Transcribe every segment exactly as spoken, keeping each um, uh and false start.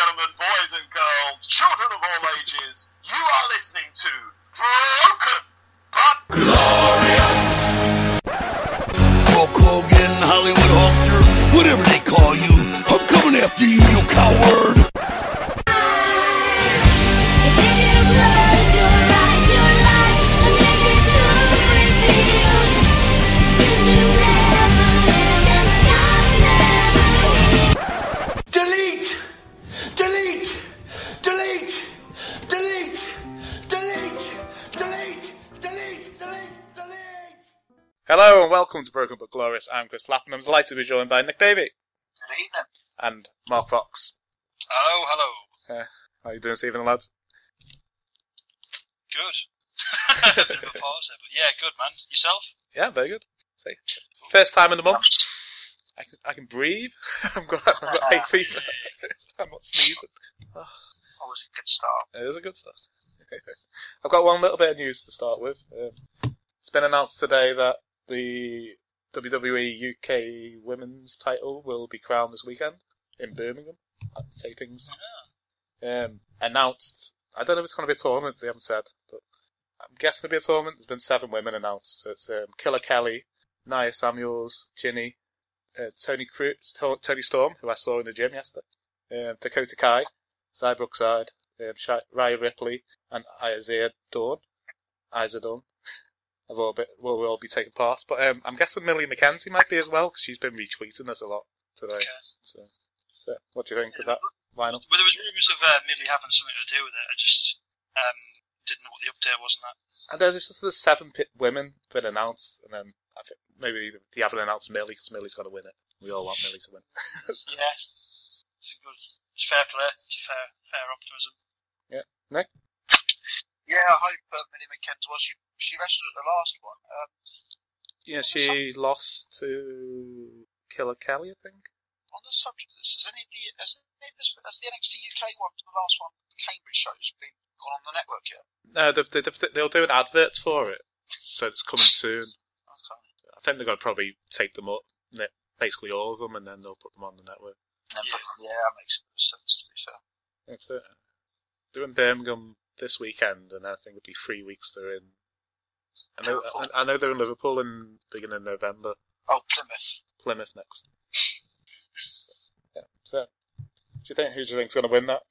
gentlemen, boys and girls, children of all ages, you are listening to Broken But Glorious! Hulk Hogan, Hollywood Hulkster, whatever they call you, I'm coming after you, you coward! Delete! Delete! Delete! Delete! Delete! Delete! Delete! Delete! Delete! Hello and welcome to Broken But Glorious. I'm Chris Lappin. I'm delighted to be joined by Nick Davey. Good evening. And Mark Fox. Hello, hello. Uh, how are you doing this evening, lads? Good. A bit of a pause there, but yeah, good, man. Yourself? Yeah, very good. See, first time in the month. I can, I can breathe. I've got, I've got hay fever. I'm not sneezing. Oh, That was a good start. it is a good start. I've got one little bit of news to start with. Um, it's been announced today that the W W E U K Women's title will be crowned this weekend in Birmingham at the tapings. Um, announced. I don't know if it's going to be a tournament. They haven't said, but I'm guessing it'll be a tournament. There's been seven women announced. So it's um, Killer Kelly, Nia Samuels, Ginny, uh, Tony Cruz, to- Tony Storm, who I saw in the gym yesterday, um, Dakota Kai, Cy Brookside, um, Sh- Rhea Ripley, and Isaiah Dawn. Isaiah Dawn. Have all bit, will, will all be taking part. But um, I'm guessing Millie McKenzie might be as well, because she's been retweeting us a lot today. Okay. So, so, what do you think of that lineup? Well, there was rumours of uh, Millie having something to do with it. I just um, didn't know what the update was on that. And there's just the seven pit women been announced, and then I think maybe they haven't announced Millie because Millie's got to win it. We all want Millie to win. Yeah. It's a good. It's fair play. It's a fair, fair optimism. Yeah, Nick. Yeah, I hope uh, Millie McKenzie, well, she, she wrestled at the last one. Um, Yeah, she lost to Killer Kelly, I think. on the subject of this, has any of the, has, any of this, has the N X T U K one, the last one, the Cambridge shows, been gone on the network yet? No, they've, they've, they'll do an advert for it, so it's coming soon. Okay. I think they're going to probably take them up, basically all of them, and then they'll put them on the network. Yeah, Yeah. yeah that makes sense, to be fair. That's it. They're in Birmingham this weekend, and I think it'll be three weeks they're in. I know, I, I know they're in Liverpool in beginning of November. Oh, Plymouth. Plymouth next. So, yeah. So, do you think who do you think's going to win that?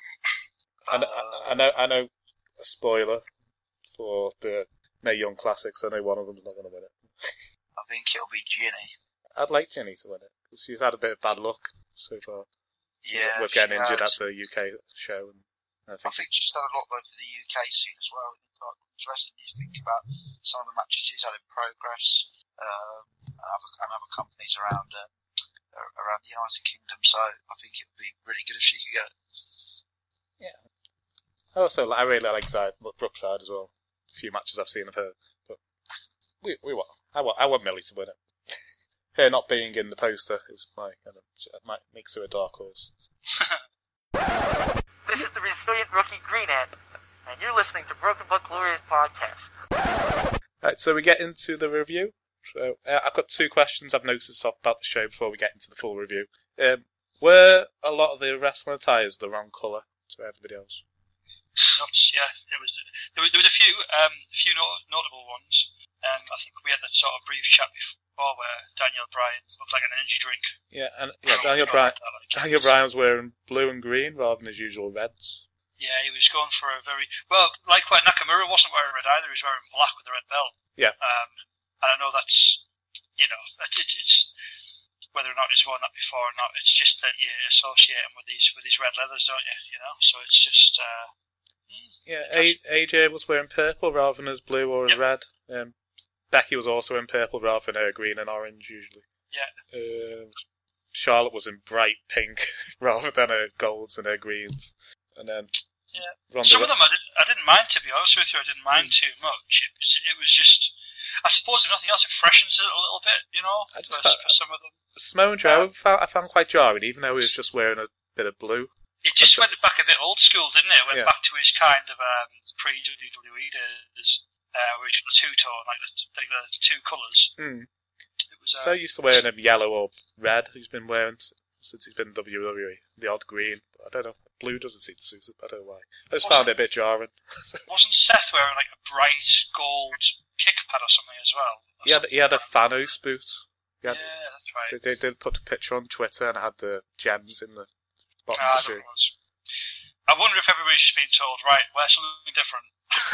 I know, I, I know. I know. A spoiler for the Mae Young Classics. I know one of them's not going to win it. I think it'll be Ginny. I'd like Jenny to win it because she's had a bit of bad luck so far. Yeah, with getting she injured has. at the U K show, and I I think, think she's done a lot though for the U K scene as well. Like, interesting, you think about some of the matches she's had in progress, um, and, other, and other companies around uh, around the United Kingdom. So I think it would be really good if she could get it. yeah. Also, I really like Side, Brookside as well. A few matches I've seen of her, but we we want. I want. I want Millie to win it. Her not being in the poster is my kind of might makes her a dark horse. This is the resilient rookie Green Ant, and you're listening to Broken But Glorious Podcast. Right, so we get into the review. So uh, I've got two questions I've noticed off about the show before we get into the full review. Um, were a lot of the wrestling attires the wrong colour to everybody else? Not, yeah, it was. There was, there was a few, um, few not, notable ones. Um, I think we had that sort of brief chat before where Daniel Bryan looked like an energy drink. Yeah, and yeah, Daniel Bryan. Daniel Bryan was wearing blue and green rather than his usual reds. Yeah, he was going for a very well, like where Nakamura wasn't wearing red either. He was wearing black with a red belt. Yeah. Um, and I know that's, you know, it, it, it's whether or not he's worn that before or not. It's just that you associate him with these with these red leathers, don't you? You know, so it's just. Uh, Yeah, A- AJ was wearing purple rather than his blue or his Yep. red. Um, Becky was also in purple rather than her green and orange usually. yeah. Um, Charlotte was in bright pink rather than her golds and her greens. And then Yeah. Ronda Some of them I didn't, I didn't mind, to be honest with you. I didn't mind too much. It was, it was just, I suppose if nothing else, it freshens it a little bit, you know, I just for, thought- for some of them. Samoa Joe found, I found quite jarring, even though he was just wearing a bit of blue. It just went back a bit old school, didn't it? It went Yeah. back to his kind of um, pre-W W E days, uh, where he took the two-tone, like the, like the two colours. Hmm. It was, uh, So used to wearing him yellow or red. He's been wearing s- since he's been in W W E. The odd green. I don't know. Blue doesn't seem to suit it. I don't know why. I just found it a bit jarring. Wasn't Seth wearing like a bright gold kick pad or something as well? He had, he had a Thanos boot. Had, yeah, that's right. They, they did put a picture on Twitter and it had the gems in the bottom Ah, of the shoe. I wonder if everybody's just been told, right, wear something different.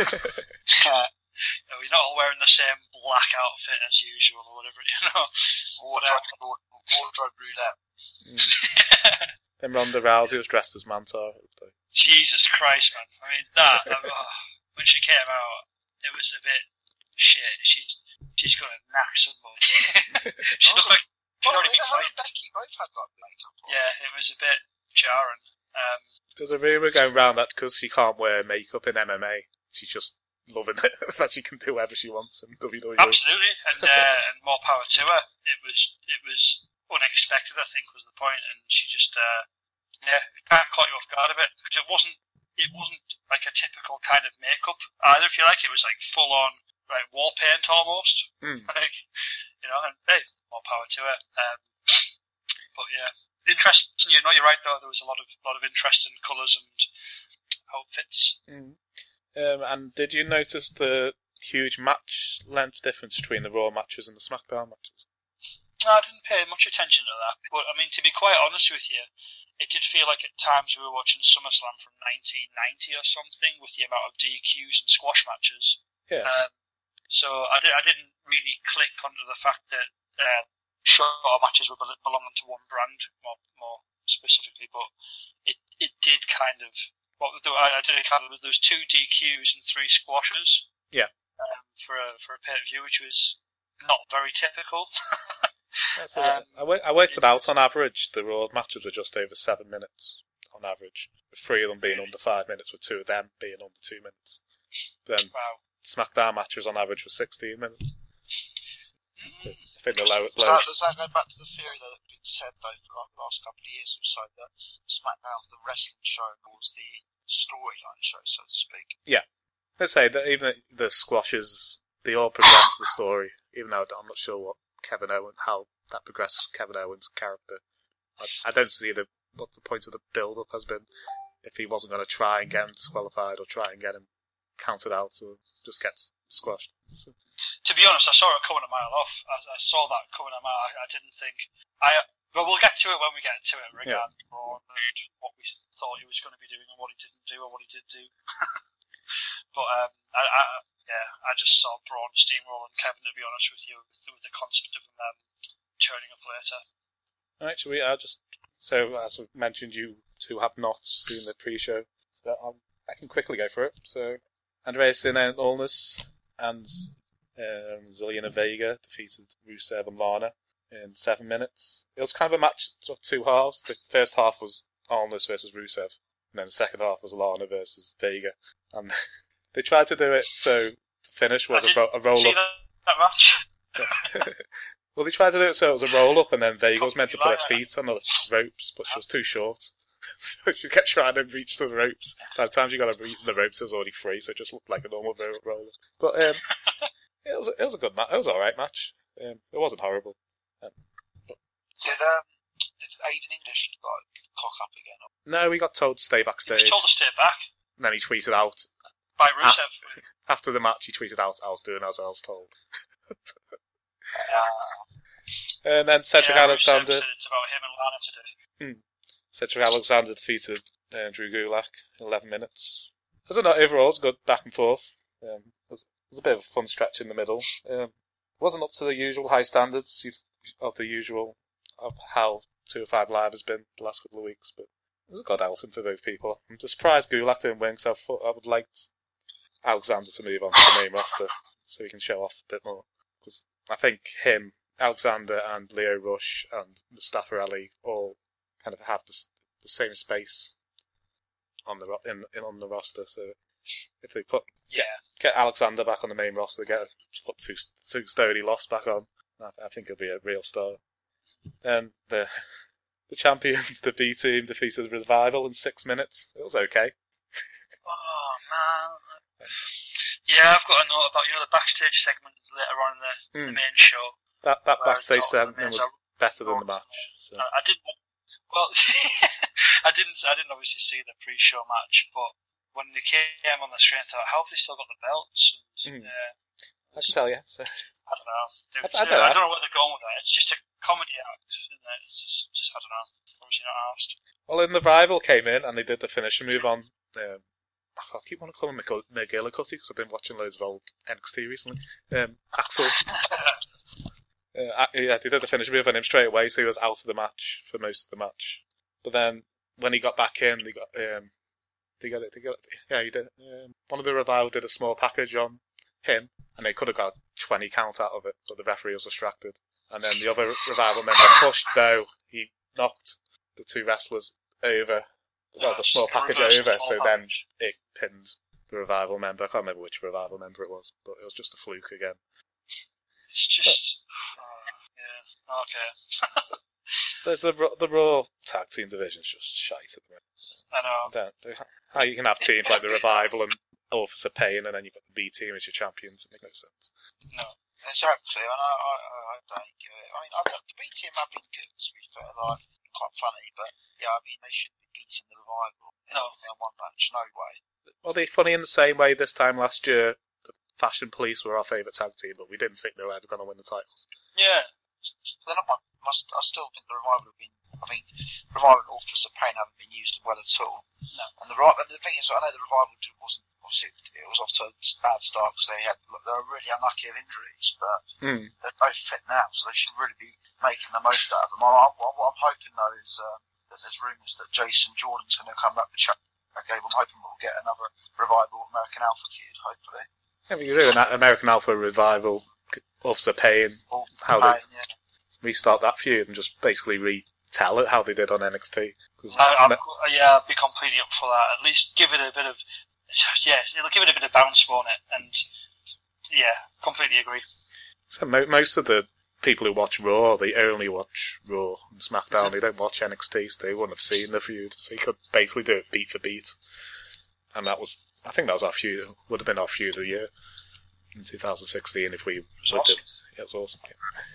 Uh, You know, you're not all wearing the same black outfit as usual or whatever, you know. wardrobe, wardrobe roulette. Mm. Then Ronda Rousey was dressed as Mantar. Jesus Christ, man. I mean, that, oh, when she came out, it was a bit shit. She's, she's going to knack somebody. she looked like she'd Well, already been her and fighting. Becky both had like makeup on. Yeah, it was a bit jarring. Um, There's a rumour going round that because she can't wear makeup in M M A, she's just loving it, that she can do whatever she wants in W W E. Absolutely, and uh, and more power to her. It was it was unexpected, I think, was the point, and she just uh, yeah, it kind of caught you off guard a bit because it wasn't it wasn't like a typical kind of makeup either. If you like, it was like full on like war paint almost. Mm. Like, you know, and hey, more power to her. Um, but yeah, interesting. You know, you're right though. There was a lot of lot of interest in colours and outfits. Mm. Um, and did you notice the huge match length difference between the Raw matches and the SmackDown matches? No, I didn't pay much attention to that. But, I mean, to be quite honest with you, it did feel like at times we were watching SummerSlam from nineteen ninety or something with the amount of D Qs and squash matches. Yeah. Um, so I, di- I didn't really click onto the fact that uh, shorter matches were bel- belonging to one brand more, more specifically, but it, it did kind of... Well, I, I did it kind of... There was two D Qs and three squashes. Yeah. Um, for a for a pay-per-view, which was not very typical. That's um, I, worked, I worked it out. On average, the Raw matches were just over seven minutes on average, with three of them being under five minutes, with two of them being under two minutes. Then Wow. SmackDown matches on average were sixteen minutes. Mm. I think the low, Does low, that, does that go back to the theory though that's been said though for like the last couple of years or so that SmackDown's the wrestling show and was the storyline show, so to speak? let's say that even the squashes, they all progress the story, even though I'm not sure what Kevin Owens, how that progressed Kevin Owens' character. I, I don't see the what the point of the build-up has been if he wasn't going to try and get him disqualified or try and get him counted out or just get squashed. So. To be honest, I saw it coming a mile off. I, I saw that coming a mile. I, I didn't think. I But we'll get to it when we get to it regarding yeah. Braun and what we thought he was going to be doing and what he didn't do or what he did do. But um, I, I, yeah, I just saw Braun steamrolling Kevin, to be honest with you, with, with the concept of him um, turning up later. Actually, I just so as we mentioned, you two have not seen the pre-show, so I'll, I can quickly go through it. So Andreas Olness and um, Zelina Vega defeated Rusev and Lana in seven minutes. It was kind of a match of two halves. The first half was Olness versus Rusev, and then the second half was Lana versus Vega. And they tried to do it so the finish was a, ro- a roll see up. That, that match? Well, they tried to do it so it was a roll up, and then Vega was meant to put her Like feet on the ropes, but she was too short. So she kept trying to reach the ropes. By the time she got to reach the ropes, it was already free, so it just looked like a normal roll up. But um, it was it was a good match. It was an alright match. Um, it wasn't horrible. Um, but... Did um did Aiden English like cock up again? Or... No, we got told to stay He backstage. was told to stay back And then he tweeted out by Rusev. after the match. He tweeted out, "I was doing as I was told." Uh, And then Cedric yeah, Alexander. Rusev said it's about him and Lana today. Cedric Alexander defeated uh, Drew Gulak in eleven minutes. As a note, overall, it was good back and forth. Um, it, was, it was a bit of a fun stretch in the middle. Um, it wasn't up to the usual high standards of the usual of how two oh five Live has been the last couple of weeks, but it was a good outing for both people. I'm just surprised Gulak didn't win, because I, I would like Alexander to move on to the main roster so he can show off a bit more. Because I think him, Alexander, and Leo Rush and Mustafa Ali all kind of have the, the same space on the in, in on the roster. So if they put Yeah. get Alexander back on the main roster, get put two two Stoney Lost back on, I, I think it'll be a real star. Um, the the champions, the B team, defeated the Revival in six minutes. It was okay. Oh man. Yeah, I've got a note about you know the backstage segment later on in the, Mm. the main show. That that Where backstage it's not segment the was main- better than the match. So. I, I did Well, I didn't. I didn't obviously see the pre-show match, but when they came on the screen, I thought, how have they still got the belts? And, Mm. uh, I can tell you. So. I don't know. It was, I- I uh, don't know. I don't know where they're going with that. It's just a comedy act, isn't it? It's just, just I don't know. Obviously not asked. Well, then the Rival came in and they did the finisher move on. Um, I keep wanting to call him Mc- McGillicuddy because I've been watching loads of old N X T recently. Um, Axel. Uh, yeah, they did the finish move on him straight away, so he was out of the match for most of the match. But then when he got back in, they got um, they got it. They got yeah, he did. Um, one of the Revival did a small package on him, and they could have got a twenty count out of it, but the referee was distracted. And then the other Revival member pushed Bo. He knocked the two wrestlers over, well, the small package over, so then it pinned the Revival member. I can't remember which Revival member it was, but it was just a fluke again. It's just, uh, yeah, okay. The the Ra- the Raw tag team division's just shite at the moment. I know. I don't, they- how you can have teams like the Revival and Officer Payne, and then you've got the B team as your champions. It makes no sense. No. Exactly, and I, I, I don't get it. I mean, I don't, the B team have been good, to be fair, like, quite funny, but yeah, I mean, they shouldn't be beating the Revival in, No. in one match, no way. Well, they're funny in the same way this time last year. The Fashion Police were our favourite tag team, but we didn't think they were ever going to win the titles. Yeah. They're not my, my, I still think the Revival have been, I mean, Revival and Officer of Pain haven't been used well at all. No. And the, and the thing is, I know the Revival wasn't, obviously, it was off to a bad start because they had, they were really unlucky of injuries, but Mm. they're both fit now, so they should really be making the most out of them. I, I, what I'm hoping, though, is uh, that there's rumours that Jason Jordan's going to come back to chat. Okay, I'm hoping we'll get another Revival American Alpha feud, hopefully. Yeah, we could do an American Alpha Revival, Officer Payne, Or how they Pain, yeah. restart that feud and just basically retell it how they did on N X T. 'Cause I, I'm, Me- yeah, I'd be completely up for that. At least give it a bit of, yeah, it'll give it a bit of bounce, won't it? And yeah, completely agree. So mo- most of the people who watch Raw, they only watch Raw and SmackDown. They don't watch N X T, so they wouldn't have seen the feud. So you could basically do it beat for beat. And that was, I think that was our feud, would have been our feud of the year in two thousand sixteen if we It was would awesome. do. Yeah, it was awesome.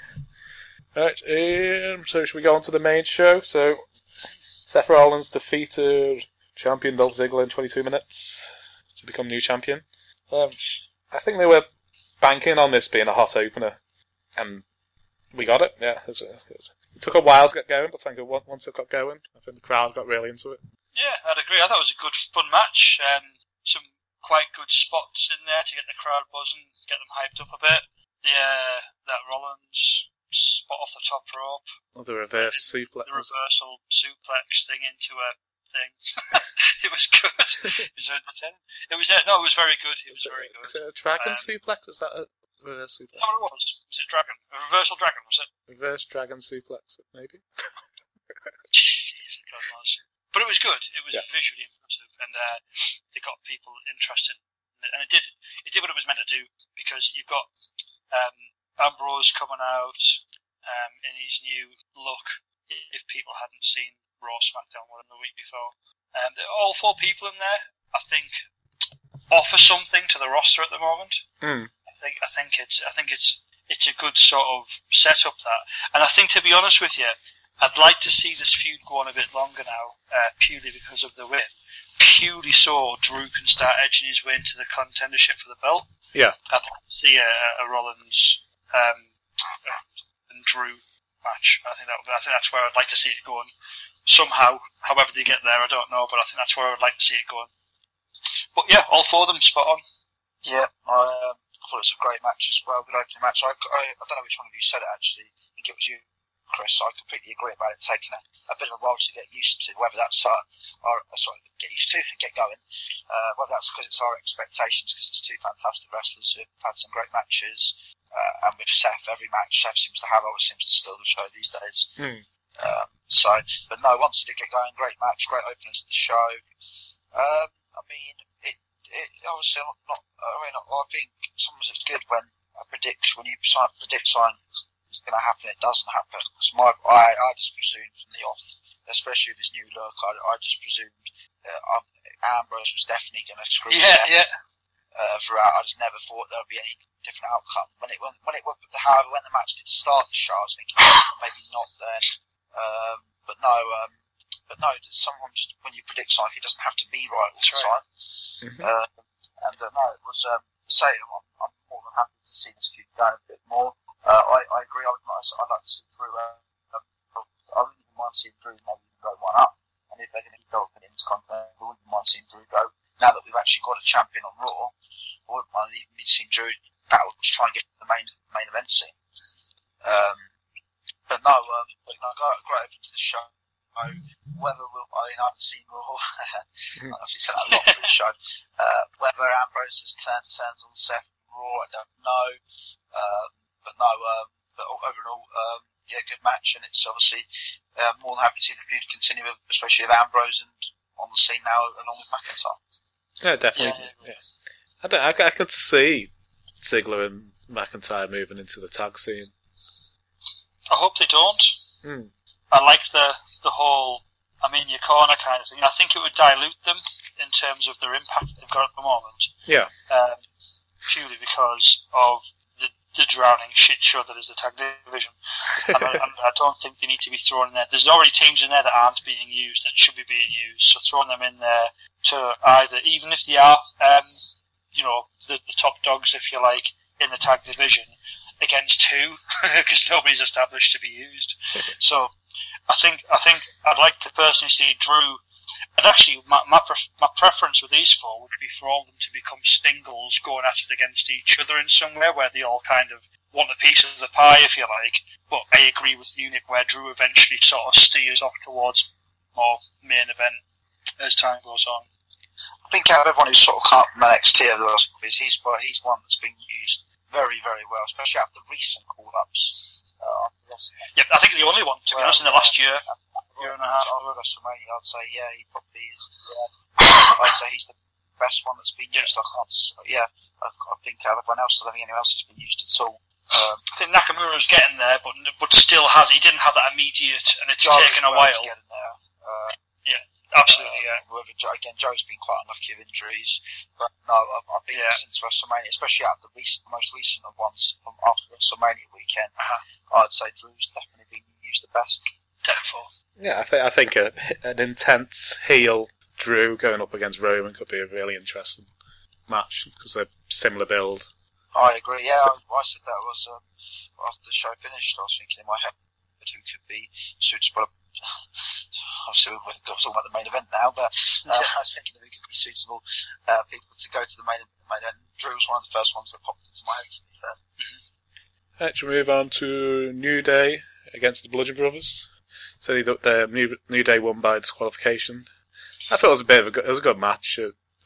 Alright, um, so should we go on to the main show? So, Seth Rollins defeated champion Dolph Ziggler in twenty-two minutes to become new champion. Um, I think they were banking on this being a hot opener, and we got it. Yeah, it, was a, it, was, it took a while to get going, but I think it- once it got going, I think the crowd got really into it. Yeah, I'd agree. I thought it was a good, fun match. Um, some quite good spots in there to get the crowd buzzing, get them hyped up a bit. Yeah, that Rollins spot off the top rope, Oh, the reverse suplex. the reversal suplex thing into a thing. It was good. It was entertaining. It was uh, no, it was very good. It was Is it, very good. is it a dragon Um, suplex? Is that a reverse suplex? Is that what it was? Was it Dragon? A reversal Dragon, was it? Reverse dragon suplex, maybe? Jeez, God knows. But it was good. It was Yeah. visually impressive, and uh, it got people interested. in it. And it did. It did what it was meant to do, because you've got um, Ambrose coming out um, in his new look. If people hadn't seen Raw, SmackDown, one the week before, um, all four people in there, I think, offer something to the roster at the moment. Mm. I think. I think it's. I think it's. It's a good sort of setup, that, and I think, to be honest with you, I'd like to see this feud go on a bit longer now, uh, purely because of the win. Purely so Drew can start edging his way into the contendership for the belt. Yeah. I'd like to see a, a Rollins um, and Drew match. I think that I think that's where I'd like to see it going. Somehow, however they get there, I don't know, but I think that's where I'd like to see it going. But yeah, all four of them spot on. Yeah, I um, thought it was a great match as well, good opening match. I, I, I don't know which one of you said it actually. I think it was you, Chris. I completely agree about it taking a, a bit of a while to get used to, whether that's our, our sorry, get used to, get going, uh, whether that's because it's our expectations, because it's two fantastic wrestlers who have had some great matches, uh, and with Seth, every match Seth seems to have always seems to steal the show these days. Mm. Um, so, but no, once it did get going, great match, great openers to the show. Um, I mean, it, it obviously not, not, I mean, I think sometimes it's good when I predict, when you sign, predict signs, it's going to happen, it doesn't happen. Because my, I, I just presumed from the off, especially with his new look, I, I just presumed that um, Ambrose was definitely going to screw Yeah, Seth, yeah. uh, throughout. I just never thought there would be any different outcome. When it, when, when it, however, when the match did start the show, I was thinking maybe not then. Um, but no, um, but no, sometimes when you predict something, it doesn't have to be right all the That's time. Mm-hmm. Uh, and uh, no, it was. Um, say, I'm, I'm more than happy to see this feud going a bit more. Uh, I, I agree. I would like, I'd like to see Drew. Uh, I wouldn't even mind seeing Drew maybe even go one up. And if they're going to keep going Intercontinental, I wouldn't mind seeing Drew go. Now that we've actually got a champion on Raw, I wouldn't mind even seeing Drew battle to try and get the main main event scene. Um, but no, um, but no, go, go over to the show. Whether we'll, I mean, I haven't seen Raw. I've actually said that a lot for the show. Uh, whether Ambrose has turned turns on Seth Raw, I don't know. Um, but no, um, but overall, um, yeah, good match, and it's obviously uh, more than happy to see the feud continue, especially with Ambrose and on the scene now along with McIntyre. Yeah, definitely. Yeah, yeah. I, don't, I, I could see Ziggler and McIntyre moving into the tag scene. I hope they don't. Mm. I like the the whole I'm in your corner kind of thing. I think it would dilute them in terms of their impact they've got at the moment. Yeah. Um, purely because of the, the drowning shit show that is the tag division. and, I, and I don't think they need to be thrown in there. There's already teams in there that aren't being used, that should be being used. So throwing them in there to either, even if they are, um, you know, the, the top dogs, if you like, in the tag division, against who? Because nobody's established to be used. So I think I think I'd like to personally see Drew. And actually, my my, pref- my preference with these four would be for all of them to become singles, going at it against each other in somewhere where they all kind of want a piece of the pie, if you like. But I agree with the unit where Drew eventually sort of steers off towards more main event as time goes on. I think out of everyone who's sort of come up from N X T over the last couple of years, he's he's one that's been used very, very well, especially after the recent call-ups. Uh, yeah, I think the only one, to be well, honest, in the last year, year and a half. Over WrestleMania, I'd say, yeah, he probably is. Yeah. I'd say he's the best one that's been used. I can't, yeah, I, I think out of everyone else, I don't think anyone else has been used at all. Um, I think Nakamura's getting there, but but still has. He didn't have that immediate, and it's Joe taken a while. Getting there. Uh, yeah. Absolutely, yeah. Uh, Joe, again, Joe's been quite unlucky with injuries, but no, I, I think yeah. since WrestleMania, especially out of the recent, the most recent of ones from after WrestleMania weekend, uh-huh. I'd say Drew's definitely been used the best. Definitely. Yeah, I think I think a, an intense heel Drew going up against Roman could be a really interesting match because they're similar build. I agree. Yeah, so, I, I said that was um, after the show finished. I was thinking in my head who could be suitable. Obviously, we're talking about the main event now, but uh, yeah. I was thinking of who could be suitable uh, people to go to the main, main event. Drew was one of the first ones that popped into my head, to be fair. Mm-hmm. Let's move on to New Day against the Bludgeon Brothers. So the, the New, New Day won by disqualification. I thought it was a bit of a good, it was a good match.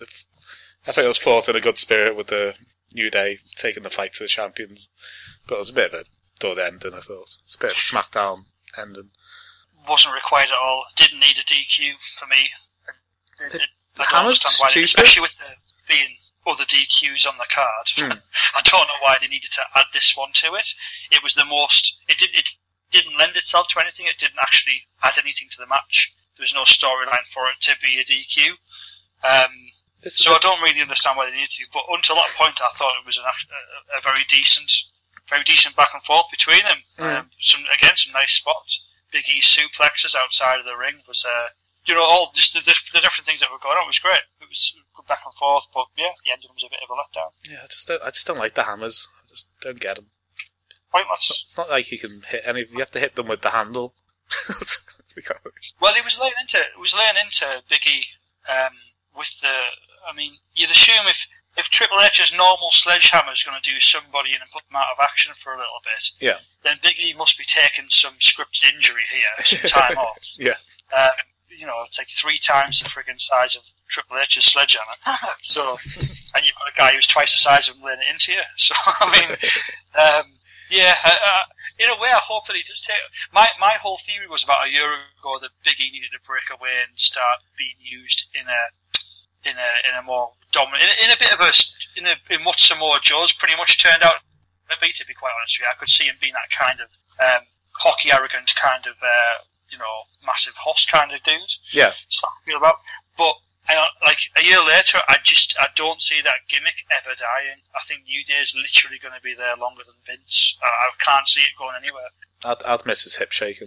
I think it was fought in a good spirit with the New Day taking the fight to the champions, but it was a bit of a dud ending. I thought it's a bit of a SmackDown ending. Wasn't required at all. Didn't need a D Q for me. I, the, I don't understand why, they, especially with there being other D Qs on the card. Mm. I don't know why they needed to add this one to it. It was the most. It did. It didn't lend itself to anything. It didn't actually add anything to the match. There was no storyline for it to be a D Q. Um, so I don't really understand why they needed to. But until that point, I thought it was an, a, a very decent, very decent back and forth between them. Mm. Um, some again, some nice spots. Big E suplexes outside of the ring was, uh, you know, all just the, the, the different things that were going on was great. It was good back and forth, but yeah, the ending was a bit of a letdown. Yeah, I just don't, I just don't like the hammers. I just don't get them. Pointless. It's not like you can hit any. You have to hit them with the handle. Well, it was laying into it was laying into Big E um, with the. I mean, you'd assume if. If Triple H's normal sledgehammer is going to do somebody in and put them out of action for a little bit, yeah, then Big E must be taking some scripted injury here, some time off. Yeah. Um, you know, it's like three times the friggin' size of Triple H's sledgehammer. So, and you've got a guy who's twice the size of him laying it into you. So, I mean, um, yeah, uh, uh, in a way, I hope that he does take. My my whole theory was about a year ago that Big E needed to break away and start being used in a. in a in a more dominant, in a, in a bit of a, in a, in what Samoa Joe's pretty much turned out to be, to be quite honest with you. I could see him being that kind of um, cocky, arrogant kind of, uh, you know, massive hoss kind of dude. Yeah. So I feel about, but I don't, like a year later, I just I don't see that gimmick ever dying. I think New Day is literally going to be there longer than Vince. I, I can't see it going anywhere. I'd, I'd miss his hip shaking.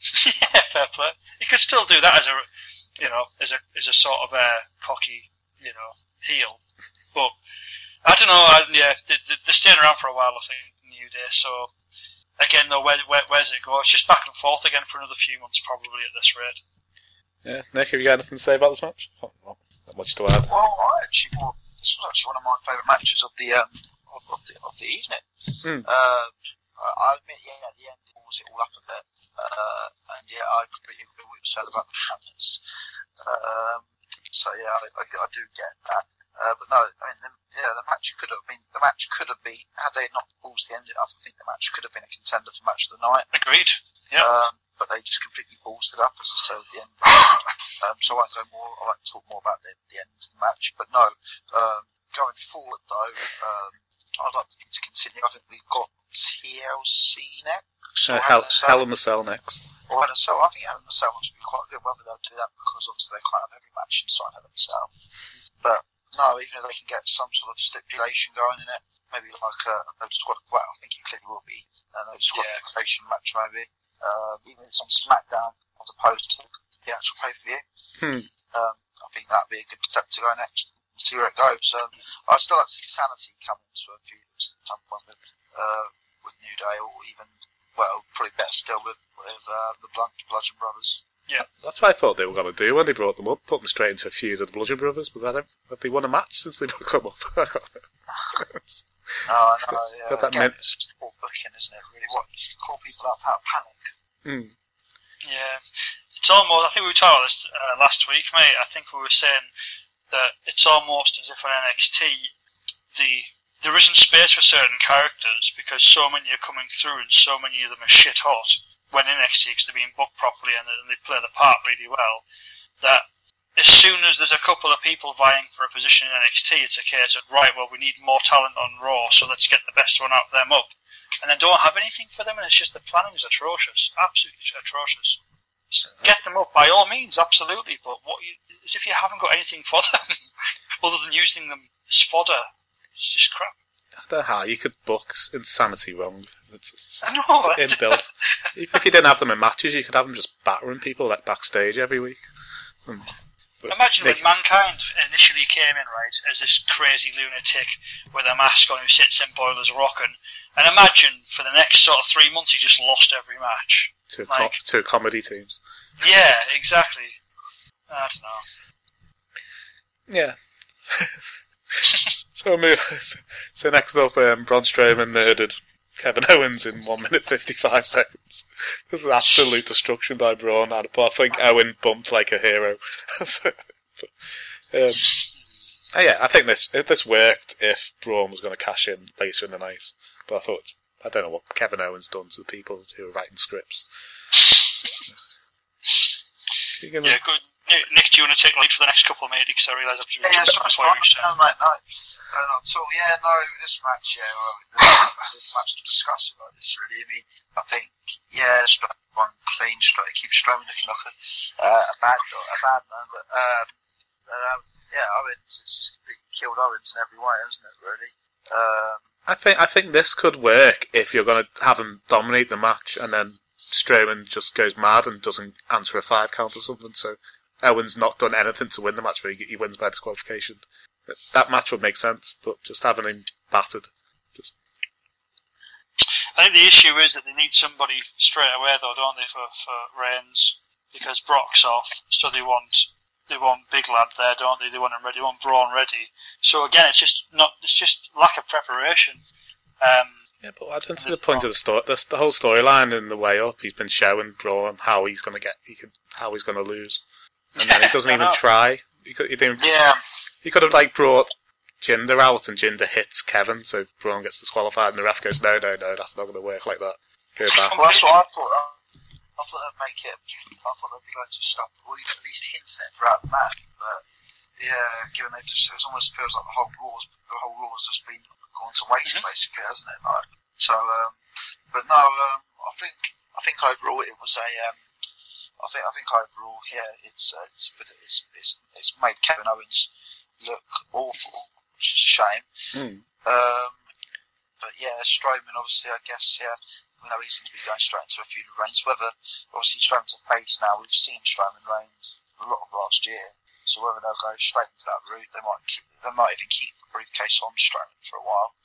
Yeah, fair play. You could still do that as a, you know, as a as a sort of a cocky, you know, heel. But I don't know. I, yeah, they, they're staying around for a while, I think, New Day. So again, though, where, where where's it go? It's just back and forth again for another few months, probably at this rate. Yeah, Nick, have you got anything to say about this match? Oh, well, not much to add. Well, I actually thought this was actually one of my favourite matches of the um of, of the of the evening. Mm. Um, I, I admit, yeah, at the end it balls it all up a bit. Uh, and yeah, I completely agree with what you said about the hammers. Um, so yeah, I, I, I do get that. Uh, but no, I mean, the, yeah, the match could have been, the match could have been, had they not ballsed the ending up, I think the match could have been a contender for match of the night. Agreed. Yeah. Um, but they just completely ballsed it up, as I said at the end. um, so I won't go more, I won't talk more about the, the end of the match. But no, um, going forward though, um, I'd like to continue. I think we've got T L C next. Uh, Hell, Hell in a Cell next. Well, Hell in a Cell, I think Hell in a Cell must be quite good, whether they'll do that, because obviously they can't have every match inside Hell in a Cell. But no, even if they can get some sort of stipulation going in it, maybe like a, a squad, well, I think it clearly will be, a squad Yeah. stipulation match maybe, uh, even if it's on SmackDown as opposed to the actual pay-per-view. Hmm. Um, I think that'd be a good step to go next. See where it goes. Um, I still like to see Sanity come into a feud at some point with, uh, with New Day, or even, well, probably better still with, with uh, the Blood, Bludgeon Brothers. Yeah. That's what I thought they were going to do when they brought them up, put them straight into a feud with the Bludgeon Brothers, but that, have they won a match since they broke them up? No, I know, yeah. Got that Again, men- it's poor booking, isn't it, really? What, call people up out of panic. Hmm. Yeah. It's almost, I think we talked about this uh, last week, mate. I think we were saying that it's almost as if on N X T, the there isn't space for certain characters because so many are coming through and so many of them are shit hot when in N X T because they're being booked properly and they play the part really well, that as soon as there's a couple of people vying for a position in N X T, it's a case of, right, well, we need more talent on Raw, so let's get the best one out of them up. And then don't have anything for them, and it's just the planning is atrocious. Absolutely atrocious. Get them up, by all means, absolutely, but what you, as if you haven't got anything for them, other than using them as fodder. It's just crap. I don't know how you could book Insanity wrong. It's, it's, I know, it's inbuilt. Even if you didn't have them in matches, you could have them just battering people like backstage every week. And, Imagine they, when Mankind initially came in, right, as this crazy lunatic with a mask on who sits in Boiler's Rockin', and imagine for the next sort of three months he just lost every match. to, like, co- to comedy teams. Yeah, exactly. I don't know. Yeah. so, move, so next up, um, Braun Strowman murdered Kevin Owens in one minute fifty-five seconds. This is absolute destruction by Braun, but I think Owen bumped like a hero. so, but, um, oh yeah, I think this if this worked if Braun was going to cash in later in the night. But I thought, I don't know what Kevin Owens done to the people who were writing scripts. Can you give me- Yeah, good. Nick, Nick, do you want to take lead for the next couple, mate? Because I realise I've just Yeah, jumped that's before fine. you said. No, mate, no. No, not at all. Yeah, no, this match, yeah, well, there's not much to discuss about this, really. I mean, I think, yeah, Strowman won clean, Strowman, keep Strowman looking like a, uh, a bad a bad man, but, um, um, yeah, Owens, it's just completely killed Owens in every way, hasn't it, really? Um, I think I think this could work if you're going to have him dominate the match and then Strowman just goes mad and doesn't answer a five count or something. So Owens not done anything to win the match, but he, he wins by disqualification. That match would make sense, but just having him battered, just I think the issue is that they need somebody straight away, though, don't they, for for Reigns, because Brock's off, so they want they want big lad there, don't they? They want him ready, they want Braun ready. So again, it's just not it's just lack of preparation. Um, yeah. But I don't see the point of the story. The, the whole storyline in the way up, he's been showing Braun how he's going to get, he could, how he's going to lose, and then he doesn't I even know. try. He could, he didn't. yeah, He could have like brought Jinder out and Jinder hits Kevin, so Braun gets disqualified, and the ref goes, "No, no, no, that's not going to work like that. Go back." well, that's what I thought. I, I thought that'd make it, I thought they'd be going to stop, or at least hinting it throughout the match, but, yeah, given they just, it almost feels like the whole Raw's, the whole Raw's just been gone to waste, Mm-hmm. basically, hasn't it? Like, so, um, but no, um, I think, I think overall it was a, um, I think, I think overall, yeah, it's, uh, it's, but it's, it's, it's made Kevin Owens look awful, which is a shame. Mm. Um, but yeah, Strowman, obviously, I guess, yeah, we know he's going to be going straight into a feud with Reigns. Whether, obviously, Strowman's a face now, we've seen Strowman Reigns a lot of last year. So whether they'll go straight into that route, they might keep, they might even keep the briefcase on Strowman for a while.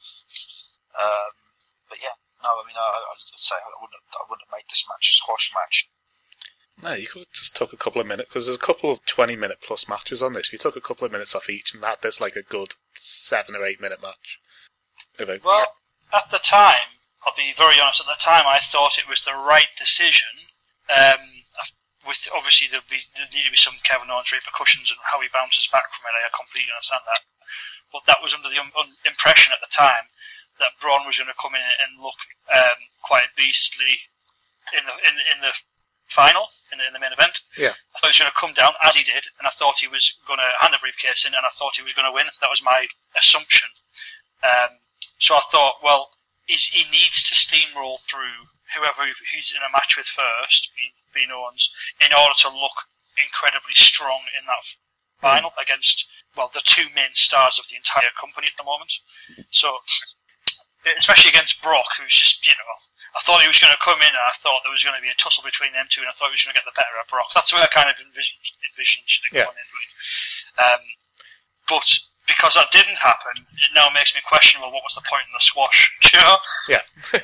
Um, but yeah, no, I mean, I, I'd say I wouldn't, have, I wouldn't have made this match a squash match. No, you could have just took a couple of minutes, because there's a couple of twenty-minute plus matches on this. If you took a couple of minutes off each and had this like a good seven or eight minute match. It, well, yeah. At the time, I'll be very honest, at the time I thought it was the right decision. Um, with obviously there be there need to be some Kevin Owens repercussions and how he bounces back from it. I completely understand that, but that was under the un- un- impression at the time that Braun was going to come in and look um, quite beastly in the in, in the final in the, in the main event. Yeah, I thought he was going to come down as he did, and I thought he was going to hand the briefcase in, and I thought he was going to win. That was my assumption. Um, so I thought, well, he's, he needs to steamroll through whoever he's in a match with first, being, being Owens, in order to look incredibly strong in that final mm. against, well, the two main stars of the entire company at the moment. So, especially against Brock, who's just, you know, I thought he was going to come in and I thought there was going to be a tussle between them two and I thought he was going to get the better of Brock. That's where I kind of envisioned, envisioned it yeah. going in with. Um, but because that didn't happen, it now makes me question, well, what was the point in the squash? You know? Yeah.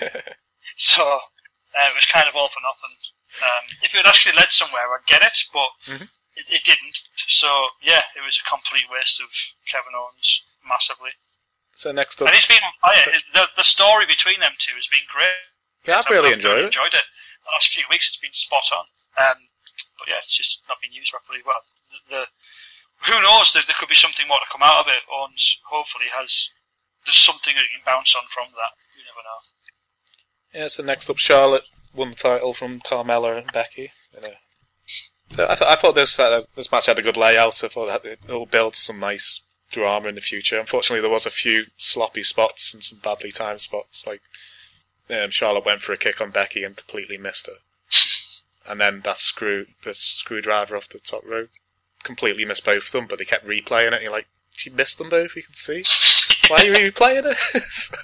So, uh, it was kind of all for nothing. Um, if it had actually led somewhere, I'd get it, but mm-hmm. it, it didn't. So, yeah, it was a complete waste of Kevin Owens, massively. So next up... And it's been, I, the, the story between them two has been great. Yeah, I've really enjoyed I've it. enjoyed it. The last few weeks it's been spot on. Um, but yeah, it's just not been used properly. Well, the, the who knows? There, there could be something more to come out of it. Owens hopefully has. There's something that you can bounce on from that. You never know. Yeah. So next up, Charlotte won the title from Carmella and Becky. You know. So I, th- I thought this uh, this match had a good layout. I thought it will build some nice drama in the future. Unfortunately, there was a few sloppy spots and some badly timed spots. Like um, Charlotte went for a kick on Becky and completely missed her, and then that screw the screwdriver off the top rope completely missed both of them. But they kept replaying it. And you're like, she missed them both. You can see. Why are you replaying it?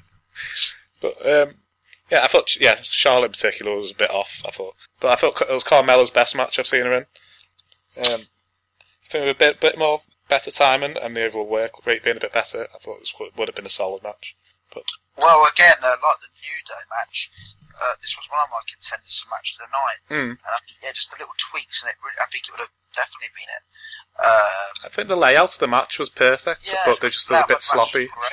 But um, yeah, I thought yeah Charlotte in particular was a bit off. I thought, but I thought it was Carmella's best match I've seen her in. Um, I think it was a bit bit more. Better timing and the overall work rate being a bit better, I thought it was, would have been a solid match. But well, again, uh, like the New Day match, uh, this was one of my contenders for match of the night. mm. And I think, yeah, just the little tweaks, and it really, I think it would have definitely been it. Um, I think the layout of the match was perfect, yeah, but they just were a bit sloppy. So.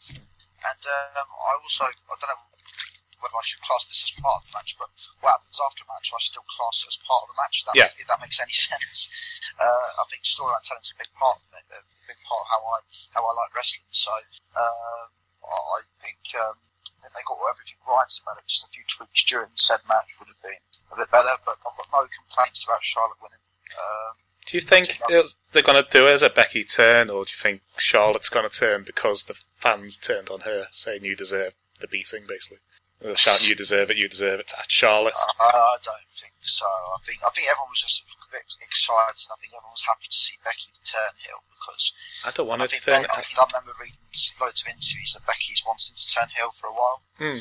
And um, I also, I don't know whether I should class this as part of the match, but what happens after a match, I still class it as part of the match. That, yeah. If that makes any sense. Uh, I think storyline telling's a big part of it, a big part of how I how I like wrestling. So um, I think um, they got everything right about it. Just a few tweaks during said match would have been a bit better, but I've got no complaints about Charlotte winning. Um, do you think it, they're going to do it as a Becky turn, or do you think Charlotte's going to turn because the fans turned on her, saying you deserve the beating, basically? They'll shout, you deserve it, you deserve it, at Charlotte. Uh, I don't think so. I think I think everyone was just a bit excited, and I think everyone was happy to see Becky turn heel because I don't want I to think turn. Be- I think I remember reading loads of interviews that Becky's wanting to turn heel for a while. Hmm.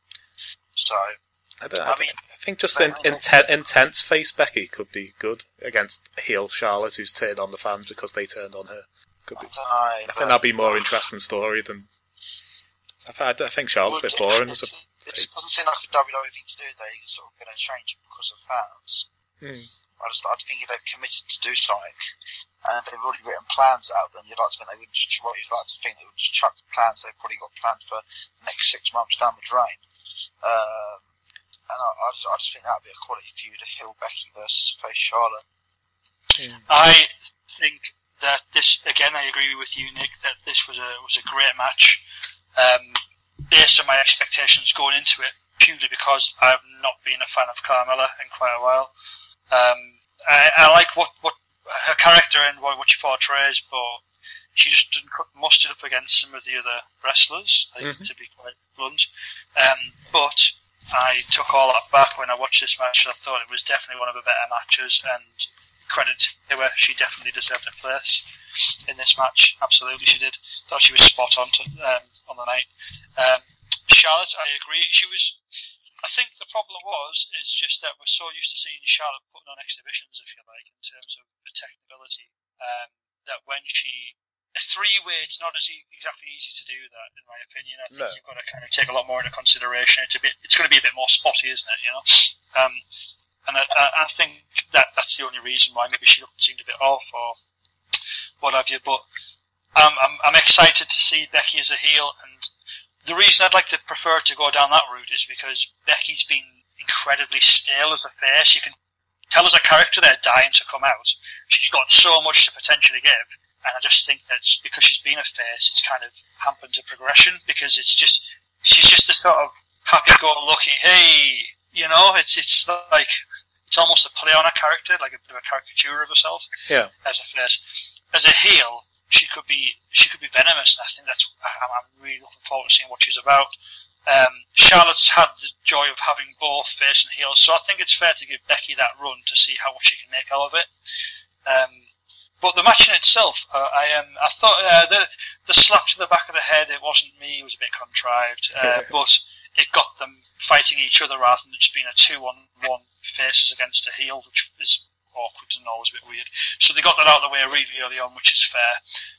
So I don't. I, I mean, I think just in, inten- intense face Becky could be good against heel Charlotte, who's turned on the fans because they turned on her. Could be. I don't know. I think that'd be a more interesting story than. I, I think Charlotte's a bit boring. It, it, it just doesn't seem like a W W E thing to do. They're sort of going to change it because of fans. Hmm. I just, I think if they've committed to do something, and if they've already written plans out, then you'd like to think they would just. What you'd like to think they would just chuck the plans they've probably got planned for the next six months down the drain. Um, and I, I just, I just think that would be a quality feud of heel Becky versus face Charlotte. Hmm. I think that this again. I agree with you, Nick. That this was a was a great match. Um, based on my expectations going into it, purely because I've not been a fan of Carmella in quite a while. Um, I, I like what, what her character and what, what she portrays, but she just didn't cut mustard up against some of the other wrestlers, I think, mm-hmm. to be quite blunt. Um, but I took all that back when I watched this match, and I thought it was definitely one of the better matches, and credit to her, she definitely deserved a place in this match. Absolutely, she did. Thought she was spot on to, um, on the night. Um, Charlotte, I agree. She was. I think the problem was is just that we're so used to seeing Charlotte putting on exhibitions, if you like, in terms of the technicability, um, that when she a three-way, it's not as e- exactly easy to do that, in my opinion. I think No. you've got to kind of take a lot more into consideration. It's a bit, it's going to be a bit more spotty, isn't it? You know, um, and I, I, I think that that's the only reason why maybe she seemed a bit off or what have you. But um, I'm I'm excited to see Becky as a heel, and the reason I'd like to prefer to go down that route is because Becky's been incredibly stale as a face. You can tell as a character they're dying to come out. She's got so much to potentially give. And I just think that because she's been a face, it's kind of hampered her progression because it's just she's just a sort of happy-go-lucky, hey, you know, it's it's like it's almost a play on her character, like a bit of a caricature of herself. Yeah. As a face, as a heel, she could be she could be venomous, and I think that's I'm, I'm really looking forward to seeing what she's about. Um, Charlotte's had the joy of having both face and heel, so I think it's fair to give Becky that run to see how much she can make out of it. Um, But the match in itself, uh, I um, I thought uh, the the slap to the back of the head, it wasn't me, it was a bit contrived, uh, but it got them fighting each other rather than just being a two-on-one faces against a heel, which is awkward and always a bit weird. So they got that out of the way really early on, which is fair.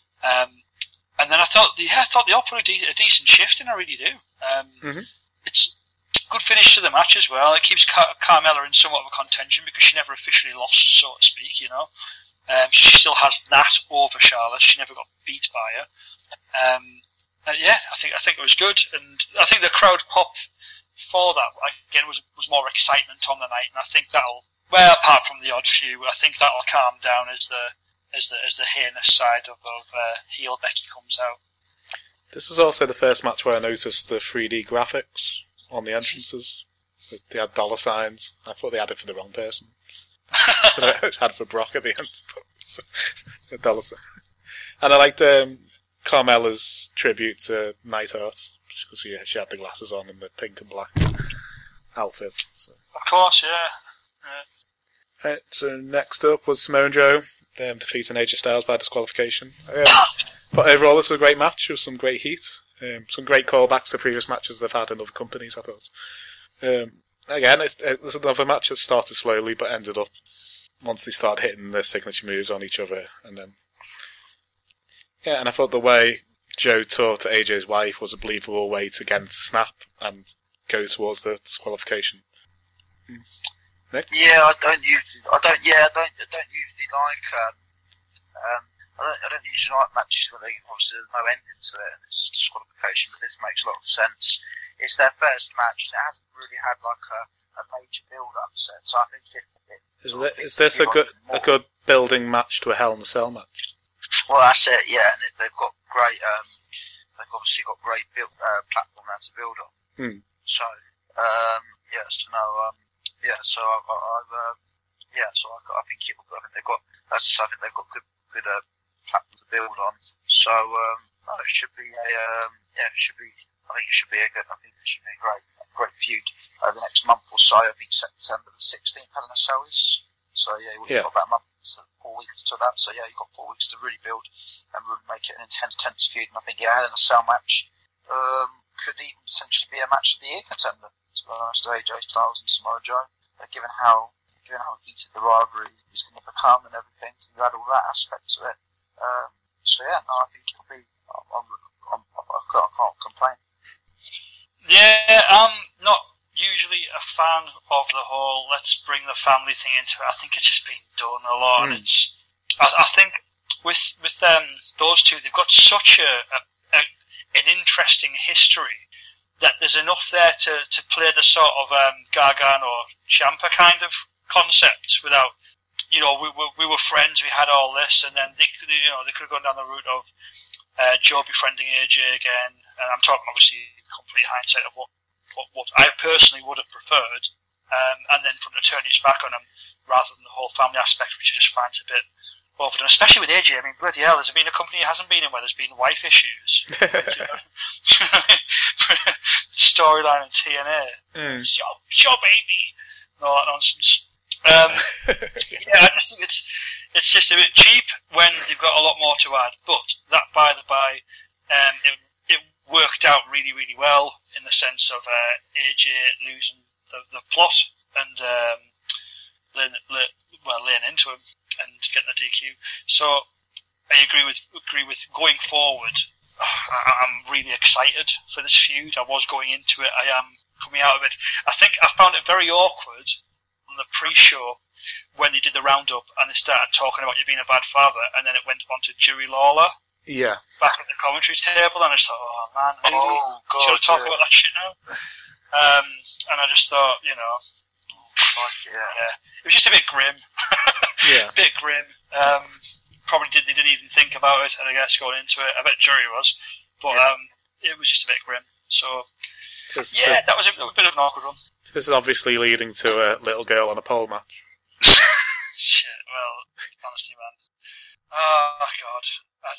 Um, and then I thought the yeah, I thought they offered a, de- a decent shift, and I really do. Um, Mm-hmm. It's good finish to the match as well. It keeps Car- Carmella in somewhat of a contention because she never officially lost, so to speak, you know. Um, she still has that over Charlotte. She never got beat by her. Um, uh, yeah, I think I think it was good, and I think the crowd pop for that again was was more excitement on the night, and I think that'll well, apart from the odd few, I think that'll calm down as the as the as the heinous side of, of uh, heel Becky comes out. This was also the first match where I noticed the three D graphics on the entrances. They had dollar signs. I thought they had it for the wrong person. I had for Brock at the end. A dollar sign. And I liked um, Carmella's tribute to Neidhart because she, she had the glasses on and the pink and black outfit. So. Of course, yeah. yeah. Right, so next up was Samoa Joe um, defeating A J Styles by disqualification. Um, but overall, this was a great match with some great heat. Um, some great callbacks to previous matches they've had in other companies, I thought. Um, Again, it, it was another match that started slowly but ended up once they started hitting their signature moves on each other. And then, yeah, and I thought the way Joe talked to A J's wife was a believable way to get him to snap and go towards the disqualification. Nick? Yeah, I don't usually, I don't, yeah, I don't, I don't usually like, um, um, I don't, I don't usually like matches where they, obviously there's no ending to it and it's disqualification, but this makes a lot of sense. It's their first match, and it hasn't really had like a, a major build-up set, so I think it... it Is, there, is this a good a good building match to a Hell in a Cell match? Well, that's it, yeah, and it, they've got great, um, they've obviously got great build, uh, platform now to build on. Hmm. So, um, yeah, so no, um, yeah, so I, I, I've, uh, yeah, so I, I think it, I think they've got, as I say, I think they've got good, good, uh, platform to build on. So, um, no, it should be a, um, yeah, it should be, I think it should be a good, I think it should be a great, a great feud over the next month or so. I think September the sixteenth, Hell in a Cell is. So yeah, we've Yeah. got about a month, so four weeks to that. So yeah, you've got four weeks to really build and really make it an intense, tense feud. And I think yeah, Hell in a Cell match, um, could even potentially be a match of the year contender. To be honest, A J Styles and Samoa Joe, uh, given how, given how heated the rivalry is going to become and everything, you add all that aspect to it. Um, so yeah, no, I think it'll be, I'm, I'm, I'm, I can't, I can't complain. Yeah, I'm not usually a fan of the whole let's bring the family thing into it. I think it's just been done a lot, Mm. and it's. I, I think with with um, those two, they've got such a, a, a an interesting history that there's enough there to, to play the sort of um, Gargano Ciampa kind of concept without, you know, we were we were friends, we had all this, and then they could, you know, they could have gone down the route of uh, Joe befriending A J again. And I'm talking obviously complete hindsight of what, what, what I personally would have preferred, um, and then from the turning his back on him rather than the whole family aspect, which I just find a bit overdone, especially with A J. I mean, bloody hell, there's been a company he hasn't been in where there's been wife issues. Storyline in T N A. Mm. It's your, it's your baby. And all that nonsense. Um, yeah, I just think it's it's just a bit cheap when you've got a lot more to add. But that, by the by, um, it, it worked out really, really well in the sense of uh, A J losing the, the plot and um, laying, lay, well, laying into him and getting a D Q. So I agree with agree with going forward. I, I'm really excited for this feud. I was going into it. I am coming out of it. I think I found it very awkward on the pre-show when they did the roundup and they started talking about you being a bad father, and then it went on to Jerry Lawler. Yeah. Back at the commentary table, and I just thought, oh man, really? Oh, God, Should I talk yeah. about that shit now? Um, and I just thought, you know, Like, yeah. yeah, it was just a bit grim. Yeah. A bit grim. Um, probably did, they didn't even think about it, I guess, going into it. I bet Jerry was. But Yeah. um, it was just a bit grim. So, This, yeah, uh, that was a, a bit of an awkward one. this is obviously leading to a little girl on a pole match. Shit, well, honestly, man. Oh, God. I,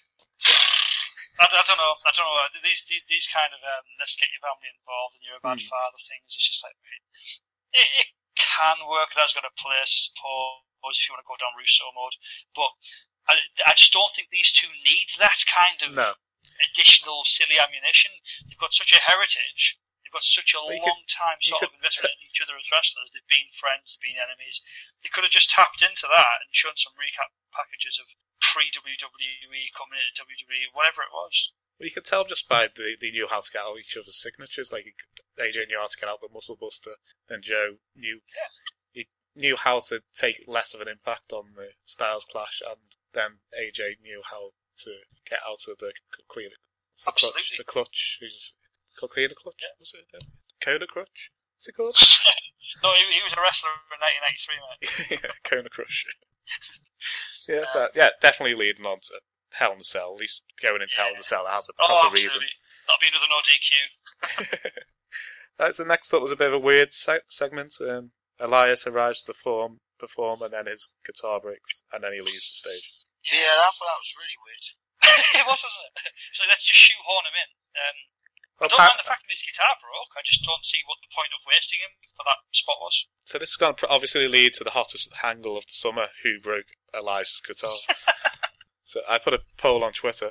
I, I don't know. I don't know. These these, these kind of um, let's get your family involved and you're a bad Mm. father things. It's just like it, it can work. It has got a place, I suppose, if you want to go down Russo mode. But I, I just don't think these two need that kind of No. additional silly ammunition. They've got such a heritage. They've got such a Well, you long could- time you sort of could investment se- in each other as wrestlers. They've been friends. They've been enemies. They could have just tapped into that and shown some recap packages of pre-W W E coming into W W E, whatever it was. Well, you could tell just by the they knew how to get out each other's signatures. Like, he could, A J knew how to get out the Muscle Buster, and Joe knew Yeah. he knew how to take less of an impact on the Styles Clash, and then A J knew how to get out of the clear the clutch. Absolutely. The clutch is called clear the clutch. Yeah. Was it Kona Crutch? Is it called? No, he, he was a wrestler in nineteen ninety-three, mate. Yeah, Kona Crush. Yeah, so, yeah, definitely leading on to Hell in a Cell. At least going into Hell in a Cell, it has a Oh, proper absolutely. reason. That'll be another no D Q. That's the next up was a bit of a weird se- segment. Um, Elias arrives to the form, perform, and then his guitar breaks, and then he leaves the stage. Yeah, I thought that was really weird. It was, wasn't it? So let's just shoehorn him in. Um, I Well, don't Pat- mind the fact that his guitar broke. I just don't see what the point of wasting him for that spot was. So this is going to obviously lead to the hottest angle of the summer: who broke Elias' guitar. So I put a poll on Twitter.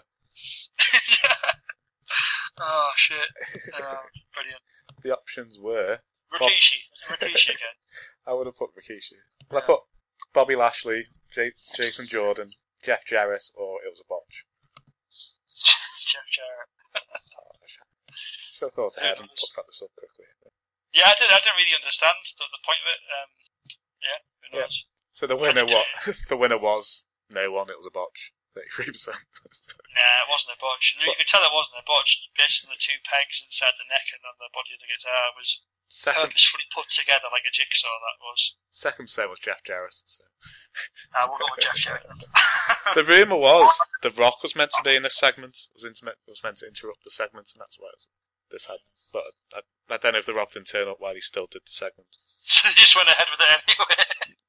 Oh, shit. Oh, brilliant. The options were Rikishi. Rikishi again. I would have put Rikishi. Well, I put Bobby Lashley, J- Jason Jordan, Jeff Jarrett, or it was a botch. Jeff Jarrett. Should have thought ahead and put this up quickly. Yeah, I didn't, I didn't really understand the, the point of it. Um, yeah, who Yeah. knows? So the winner, what? The winner was no one. It was a botch. Thirty-three percent. Nah, it wasn't a botch. You What? could tell it wasn't a botch based on the two pegs inside the neck and on the body of the guitar. It was Second, purposefully put together like a jigsaw, that was. second percent was Jeff Jarrett. So. Uh, we'll go with Jeff Jarrett. The rumor was The Rock was meant to be in this segment. Was, intimate, was meant to interrupt the segment, and that's why it was, this happened. But I, I don't know if The Rock didn't turn up while he still did the segment. So they just went ahead with it anyway.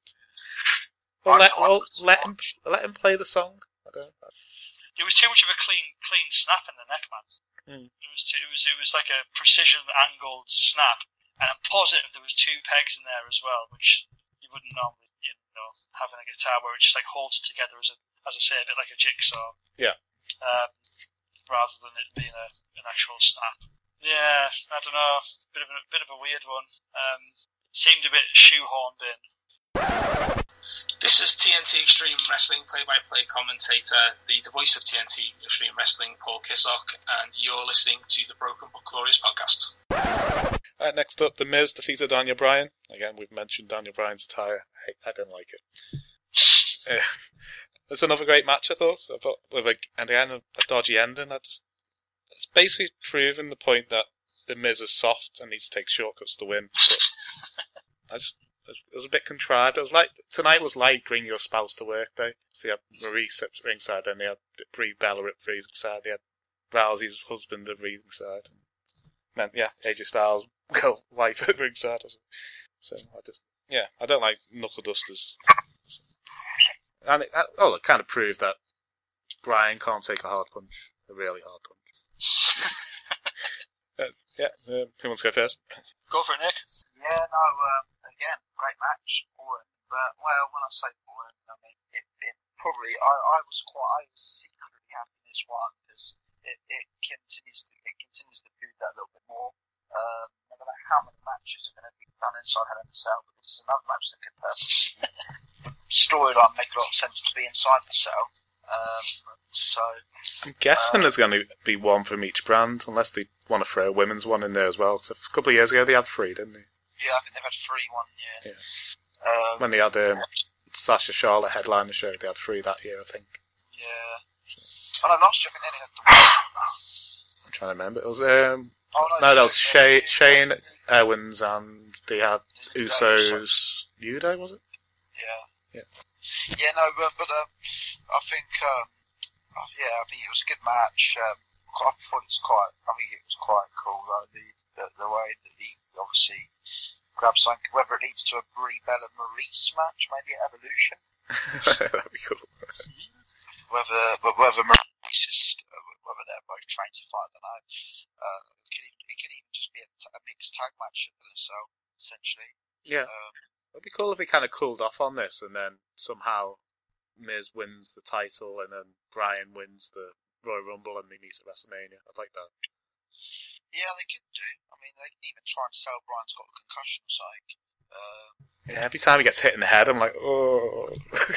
Well, I let, can't well, watch. let him let him play the song. I don't. I, It was too much of a clean, clean snap in the neck, man. Mm. It was, too, it was, it was like a precision angled snap, and I'm positive there was two pegs in there as well, which you wouldn't normally, you know, have in a guitar where it just like holds it together as a, as I say, a bit like a jigsaw. Yeah. Um, rather than it being a, an actual snap. Yeah, I don't know, bit of a bit of a weird one. Um, seemed a bit shoehorned in. This is T N T Extreme Wrestling play-by-play commentator, the, the voice of T N T Extreme Wrestling, Paul Kissock, and you're listening to the Broken But Glorious podcast. Alright, next up, The Miz defeated Daniel Bryan. Again, we've mentioned Daniel Bryan's attire. I, I didn't like it. Uh, it's another great match, I thought. I thought with a, and again, a, a dodgy ending. I just, it's basically proving the point that The Miz is soft and needs to take shortcuts to win. But I just, it was a bit contrived. It was like, tonight was like bring your spouse to work day. So you had Marie at ringside, then they had Brie Bella at ringside, they had Rousey's husband at ringside. And then, yeah, A J Styles' girl, wife at ringside. Or something. So I just, yeah, I don't like knuckle dusters. And it, oh, it kind of proved that Bryan can't take a hard punch, a really hard punch. uh, yeah, uh, who wants to go first? Go for it, Nick. Yeah, no, um, again, great match, boring. But, well, when I say boring, I mean, it, it probably, I, I was quite, I was secretly happy in this one, because it, it continues to, it continues to build that little bit more, um, no matter how many matches are going to be done inside Hell in a Cell, but this is another match that could perfectly storyline make a lot of sense to be inside the cell. Um, so I'm guessing uh, there's going to be one from each brand, unless they want to throw a women's one in there as well. Cause a couple of years ago they had three, didn't they? Yeah, I think they've had three one year. Yeah. Um, When they had um, Sasha Charlotte headline the show, they had three that year, I think. yeah. Oh no, last year I think they only had the one. I'm trying to remember. It was um, Oh, no, that was Shane, Shane, Shane Owens, and they had Usos. Udo, was it? Yeah. Yeah. Yeah, no, but, but um, I think, um, oh, yeah, I mean, it was a good match. Um, I thought it was quite, I mean, it was quite cool, though, the, the, the way that he obviously grabs something, whether it leads to a Brie Bella Maurice match, maybe at Evolution. That'd be cool. Whether, but whether Maurice is, uh, whether they're both trained to fight, I don't know. Uh, it, could even, it could even just be a, t- a mixed tag match at the cell, essentially. Yeah. Um, It'd be cool if he kind of cooled off on this, and then somehow Miz wins the title, and then Bryan wins the Royal Rumble, and they meet at WrestleMania. I'd like that. yeah, they could do. I mean, they could even try and sell Bryan's got a concussion or something. Um, Yeah, every time he gets hit in the head, I'm like, oh.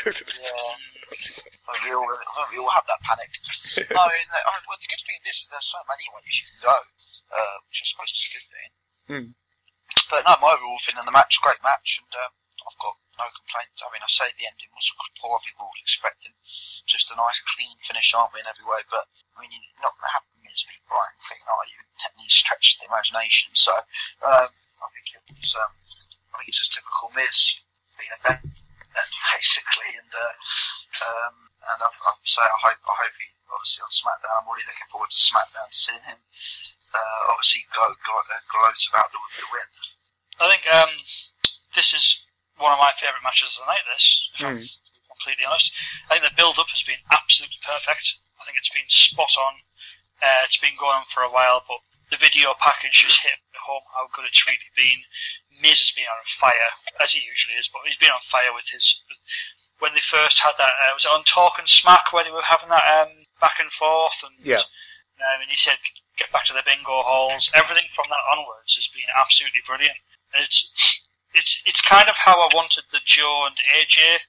Yeah. Well, we all, we all have that panic. No, I mean, I mean, well, the good thing in this is there's so many ways you can go, uh, which I suppose is a good thing. Hmm. But no, my overall thing in the match, great match, and um, I've got no complaints. I mean, I say the ending was poor. People were expecting just a nice, clean finish, aren't we, in every way? But I mean, you're not going to have Miz beat Bryan clean, are you? Technique stretched the imagination. So um, I think it was. Um, I think it's just typical Miz being a dead, basically, and uh, um, and I, I say I hope I hope he obviously on SmackDown. I'm really looking forward to SmackDown to seeing him. Uh, obviously, glow, glow, uh, glows about the, the win. I think um, this is one of my favourite matches of the night. This, if Mm. I'm completely honest, I think the build-up has been absolutely perfect. I think it's been spot on. Uh, it's been going on for a while, but the video package just hit home how good it's really been. Miz has been on fire, as he usually is, but he's been on fire with his. When they first had that, uh, was it on Talk and Smack where they were having that um, back and forth, and Yeah. um, and he said, "Get back to the bingo halls." Everything from that onwards has been absolutely brilliant. It's it's it's kind of how I wanted the Joe and A J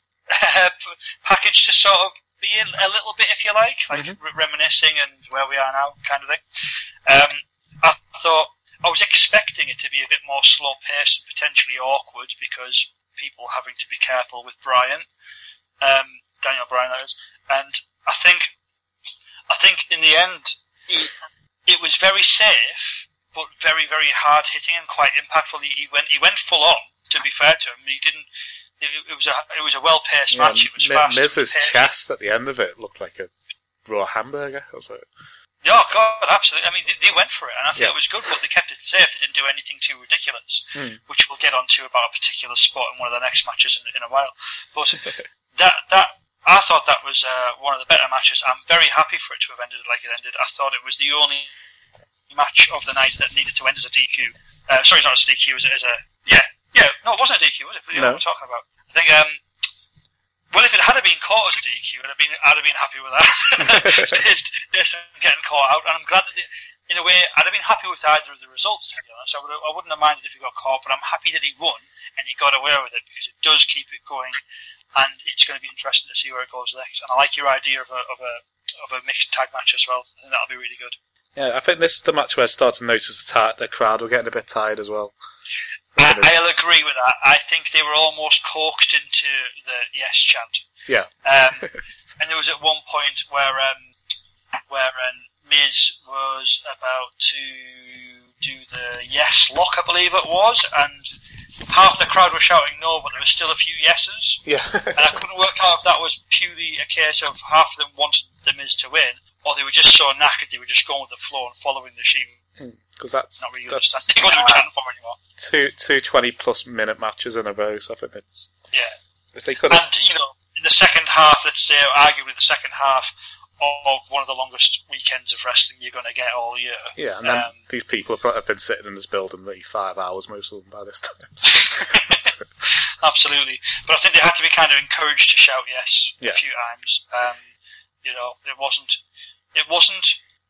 package to sort of be a, a little bit, if you like, like Mhm. re- reminiscing and where we are now, kind of thing. Um, I thought I was expecting it to be a bit more slow paced and potentially awkward because people having to be careful with Bryan, um, Daniel Bryan, that is, and I think I think in the end he, it was very safe, but very very hard hitting and quite impactful. He, he went he went full on. To be fair to him, he didn't. It, it was a it was a well paced Yeah, match. It was Mi- fast. Miz's it was paced. chest at the end of it looked like a raw hamburger. I was like, Yeah, God, absolutely. I mean, they, they went for it, and I think Yeah. it was good, but they kept it safe. They didn't do anything too ridiculous, Hmm. which we'll get onto about a particular spot in one of the next matches in, in a while. But that that I thought that was uh, one of the better matches. I'm very happy for it to have ended like it ended. I thought it was the only match of the night that needed to end as a D Q. Uh, sorry, not as a D Q, as a, as a yeah, yeah. No, it wasn't a D Q, was it? But you know No. what I'm talking about. I think. Um, Well, if it had been caught as a D Q, I'd have been, I'd have been happy with that. Just, just getting caught out, and I'm glad that, it, in a way, I'd have been happy with either of the results, to be honest. I, would, I wouldn't have minded if he got caught, but I'm happy that he won, and he got away with it, because it does keep it going, and it's going to be interesting to see where it goes next. And I like your idea of a, of a, of a mixed tag match as well. I think that'll be really good. yeah, I think this is the match where I started to notice the, ti- the crowd were getting a bit tired as well. I, I'll agree with that. I think they were almost coaxed into the yes chant. Yeah. Um, and there was at one point where um, where um, Miz was about to do the yes lock, I believe it was, and half the crowd were shouting no, but there were still a few yeses. Yeah. And I couldn't work out if that was purely a case of half of them wanted the Miz to win, or they were just so knackered they were just going with the flow and following the sheet. Because that's, Not really that's understanding what they were chanting for anymore. two, two twenty plus minute matches in a row, so I think that Yeah. if they could have... And, you know, in the second half, let's say, arguably the second half of one of the longest weekends of wrestling you're going to get all year. Yeah, and then Um, these people have probably been sitting in this building maybe five hours, most of them, by this time. Absolutely. But I think they had to be kind of encouraged to shout yes Yeah. a few times. Um, you know, it wasn't, it wasn't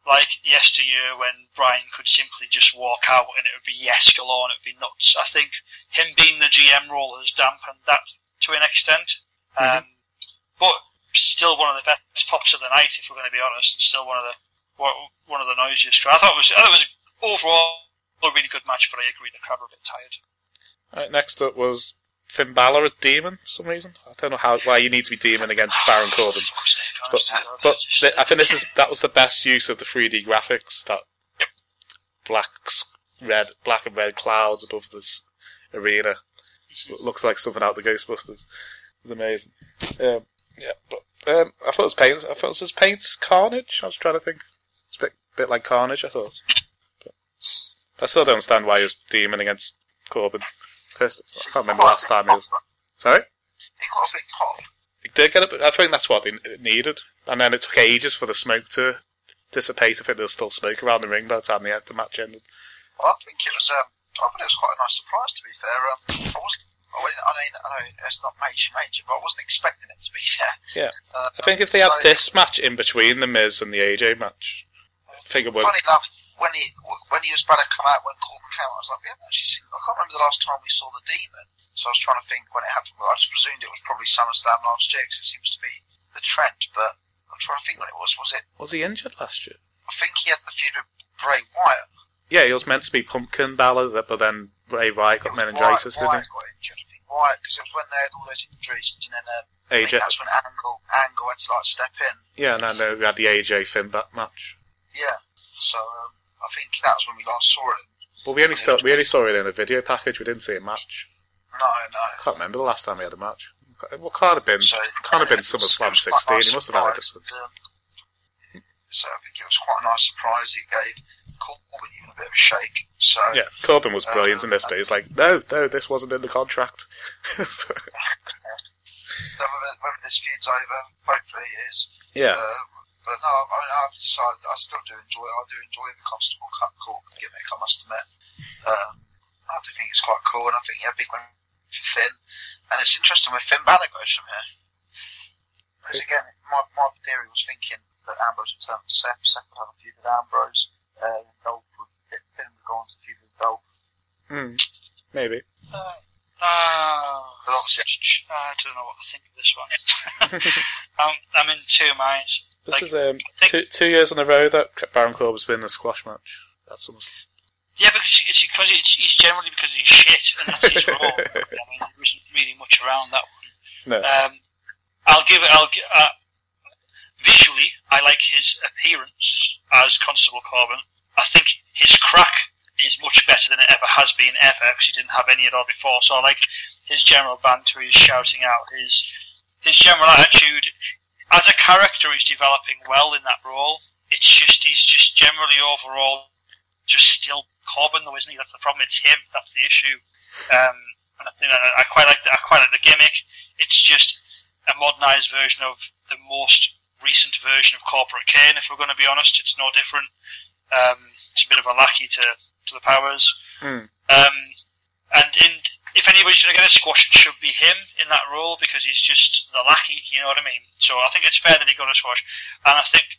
like yesteryear when Brian could simply just walk out and it would be yes galore and it would be nuts. I think him being the G M role has dampened that to an extent. Um, mm-hmm. But still one of the best pops of the night, if we're going to be honest, and still one of the one of the noisiest. I thought it was, I thought it was overall a really good match, but I agree the crowd were a bit tired. Right, next up was Finn Balor as Demon for some reason. I don't know how why you need to be Demon against Baron Corbin. But, but the, I think this is that was the best use of the three D graphics. That yep. black, red, black and red clouds above this arena. Mm-hmm. It looks like something out of the Ghostbusters. It was amazing. Um, yeah, but um, I thought it was paint. I thought it was paint Carnage. I was trying to think. It's a bit, bit like Carnage. I thought. But I still don't understand why he was Demon against Corbin. I can't remember the last time he was. Sorry? He got a big pop. He did get a, I think that's what they needed. And then it took ages for the smoke to dissipate. I think there was still smoke around the ring by the time the, the match ended. Well, I think it was. Um, I thought it was quite a nice surprise. To be fair, um, I wasn't. I, wasn't, I mean, I know it's not major, major, but I wasn't expecting it. To be fair. Yeah. Uh, I think if they so, had this match in between the Miz and the A J match, I think it would. Funny enough, when he when he was about to come out, when Corbin came out, I was like, we haven't actually seen. I can't remember the last time we saw the Demon. So I was trying to think when it happened. Well, I just presumed it was probably SummerSlam last year because it seems to be the trend. But I'm trying to think when it was. Was it? Was he injured last year? I think he had the feud with Bray Wyatt. Yeah, he was meant to be Pumpkin Balor, but then Bray Wyatt got meningitis, didn't he? Wyatt got injured. I think Wyatt, because it was when they had all those injuries, and then uh, A J. that's when Angle Angle had to like step in. Yeah, and then uh, we had the A J Finn back match. Yeah, so um, I think that was when we last saw it. But we only saw we only saw it in a video package. We didn't see a match. No, no. I can't remember the last time we had a match. It can't have been. So, can't have been SummerSlam sixteen. He must have had it. Um, so I think it was quite a nice surprise. It gave Corbin even a bit of a shake. So yeah, Corbin was brilliant um, in this, but he's like, no, no, this wasn't in the contract. so whether, whether this feud's over, hopefully it is. Yeah. Um, but no, I mean, I've decided I still do enjoy. I do enjoy the Constable Cut Corbin gimmick. I must admit. Um, I do think it's quite cool, and I think yeah, big one for Finn. And it's interesting where Finn Balor goes from here. Because again, my my theory was thinking that Ambrose would turn to Seth, Seth would have a feud with Ambrose, uh, Dolph would Finn would go on to feud with Dolph. Hmm. Maybe. Uh, uh, but obviously, I don't know what to think of this one. I'm, I'm in two minds. This like, is um, think, two two years in a row that Baron Corbin's been in a squash match. That's almost. Yeah, because it's because it's, it's generally because he's shit, and that's his role. I mean, there isn't really much around that one. No. Um, I'll give it. I'll gi- uh, visually, I like his appearance as Constable Corbin. I think his crack is much better than it ever has been ever, because he didn't have any at all before. So I like his general banter, his shouting out, his his general attitude. As a character, he's developing well in that role. It's just he's just generally overall just still Corbin, though, isn't he? That's the problem. It's him. That's the issue. Um, and I think I, I quite like the, I quite like the gimmick. It's just a modernised version of the most recent version of Corporate Kane. If we're going to be honest, it's no different. Um, it's a bit of a lackey to to the powers. Mm. Um, and in, if anybody's going to get a squash, it should be him in that role because he's just the lackey. You know what I mean? So I think it's fair that he got a squash, and I think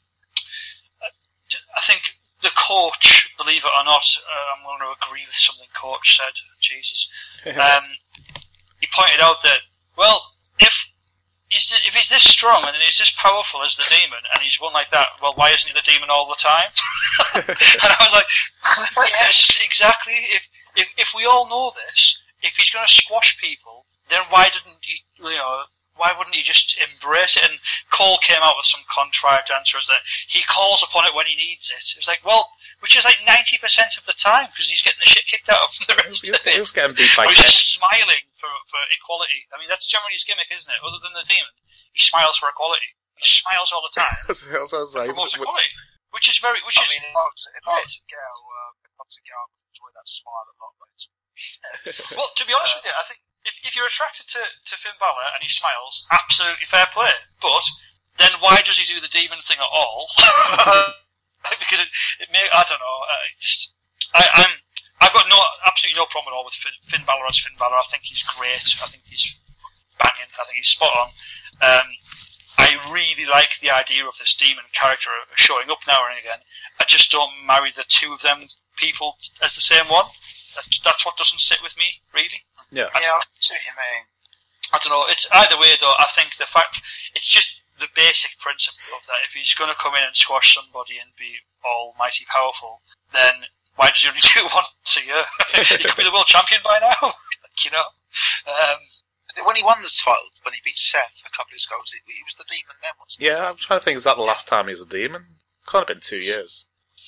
I think. The coach, believe it or not, uh, I'm going to agree with something coach said. Jesus, um, he pointed out that well, if he's if he's this strong and he's this powerful as the demon, and he's one like that, well, why isn't he the demon all the time? And I was like, yes, exactly. If if if we all know this, if he's going to squash people, then why didn't he? You know. Why wouldn't he just embrace it? And Cole came out with some contrived answers that he calls upon it when he needs it. It was like, well, which is like ninety percent of the time because he's getting the shit kicked out of him the rest he of was, it. He was getting beat by He's just smiling for, for equality. I mean, that's generally his gimmick, isn't it? Other than the demon, he smiles for equality. He smiles all the time. That's what I was like, promotes equality, which is very, which I is. mean, if I was, if I was a girl, uh, if I was a girl, I would enjoy that smile a lot. Well, to be honest uh, with you, I think. If, if you're attracted to, to Finn Balor and he smiles, absolutely fair play. But then why does he do the demon thing at all? Because it, it may, I don't know. Uh, just I, I'm I've got no absolutely no problem at all with Finn, Finn Balor as Finn Balor. I think he's great. I think he's banging. I think he's spot on. Um, I really like the idea of this demon character showing up now and again. I just don't marry the two of them people as the same one. That, that's what doesn't sit with me, really. Yeah. Yeah, I see what you mean. I don't know. It's either way though. I think the fact it's just the basic principle of that. If he's going to come in and squash somebody and be almighty powerful, then why does he only do it once a year? He could be the world champion by now. You know. Um, When he won the title, when he beat Seth a couple of years ago, was it, he was the demon then, wasn't he? Yeah, I'm trying to think, is that the last time he was a demon? Can't have been two years.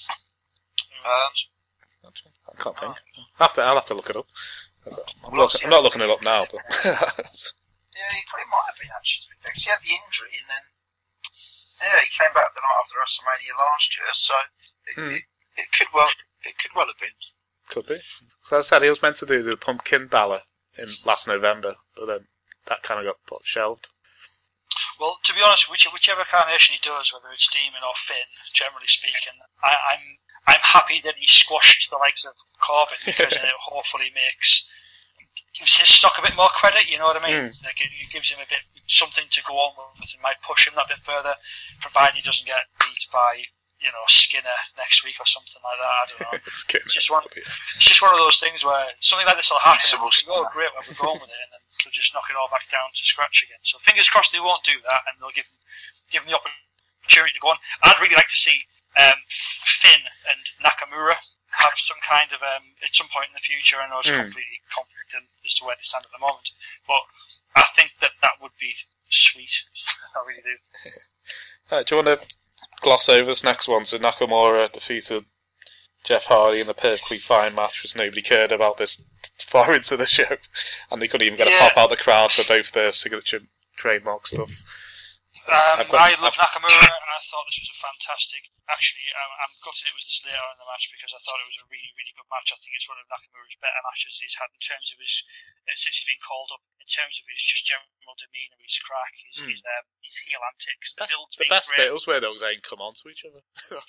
Um, I can't think. I'll have to, I'll have to look it up. I'm, look, I'm not looking it up now, but... yeah, he probably might have been, actually, to be fair, 'cause he had the injury, and then... Yeah, he came back the night after WrestleMania last year, so... It, Hmm. it, it could well it could well have been. Could be. So as I said, he was meant to do the Pumpkin Balor in last November, but then that kind of got put shelved. Well, to be honest, which, whichever carnation he does, whether it's Demon or Finn, generally speaking, I, I'm I'm happy that he squashed the likes of Corbin because it hopefully makes gives his stock a bit more credit. You know what I mean? Mm. Like it, it gives him a bit something to go on with, and might push him that bit further, provided he doesn't get beat by you know Skinner next week or something like that. I don't know. Skinner. It's just one. It's just one of those things where something like this will happen. And we go, oh, great, where we're going with it, and then they'll just knock it all back down to scratch again. So fingers crossed they won't do that, and they'll give him, give him the opportunity to go on. I'd really like to see um, Finn and Nakamura have some kind of um, at some point in the future. I know it's Mm. completely conflicting as to where they stand at the moment, but I think that that would be sweet. I really do. Uh, do you want to gloss over this next one? So Nakamura defeated Jeff Hardy in a perfectly fine match, which nobody cared about this far into the show, and they couldn't even get Yeah. a pop out the crowd for both their signature trademark stuff. Um, I've got- I love Nakamura, and I thought this was a fantastic. Actually, um, I'm gutted it was this later in the match because I thought it was a really, really good match. I think it's one of Nakamura's better matches he's had in terms of his uh, since he's been called up. In terms of his just general demeanour, his crack, his Mm. his, um, his heel antics. Best, build's the been best great. bit was where those ain't come on to each other.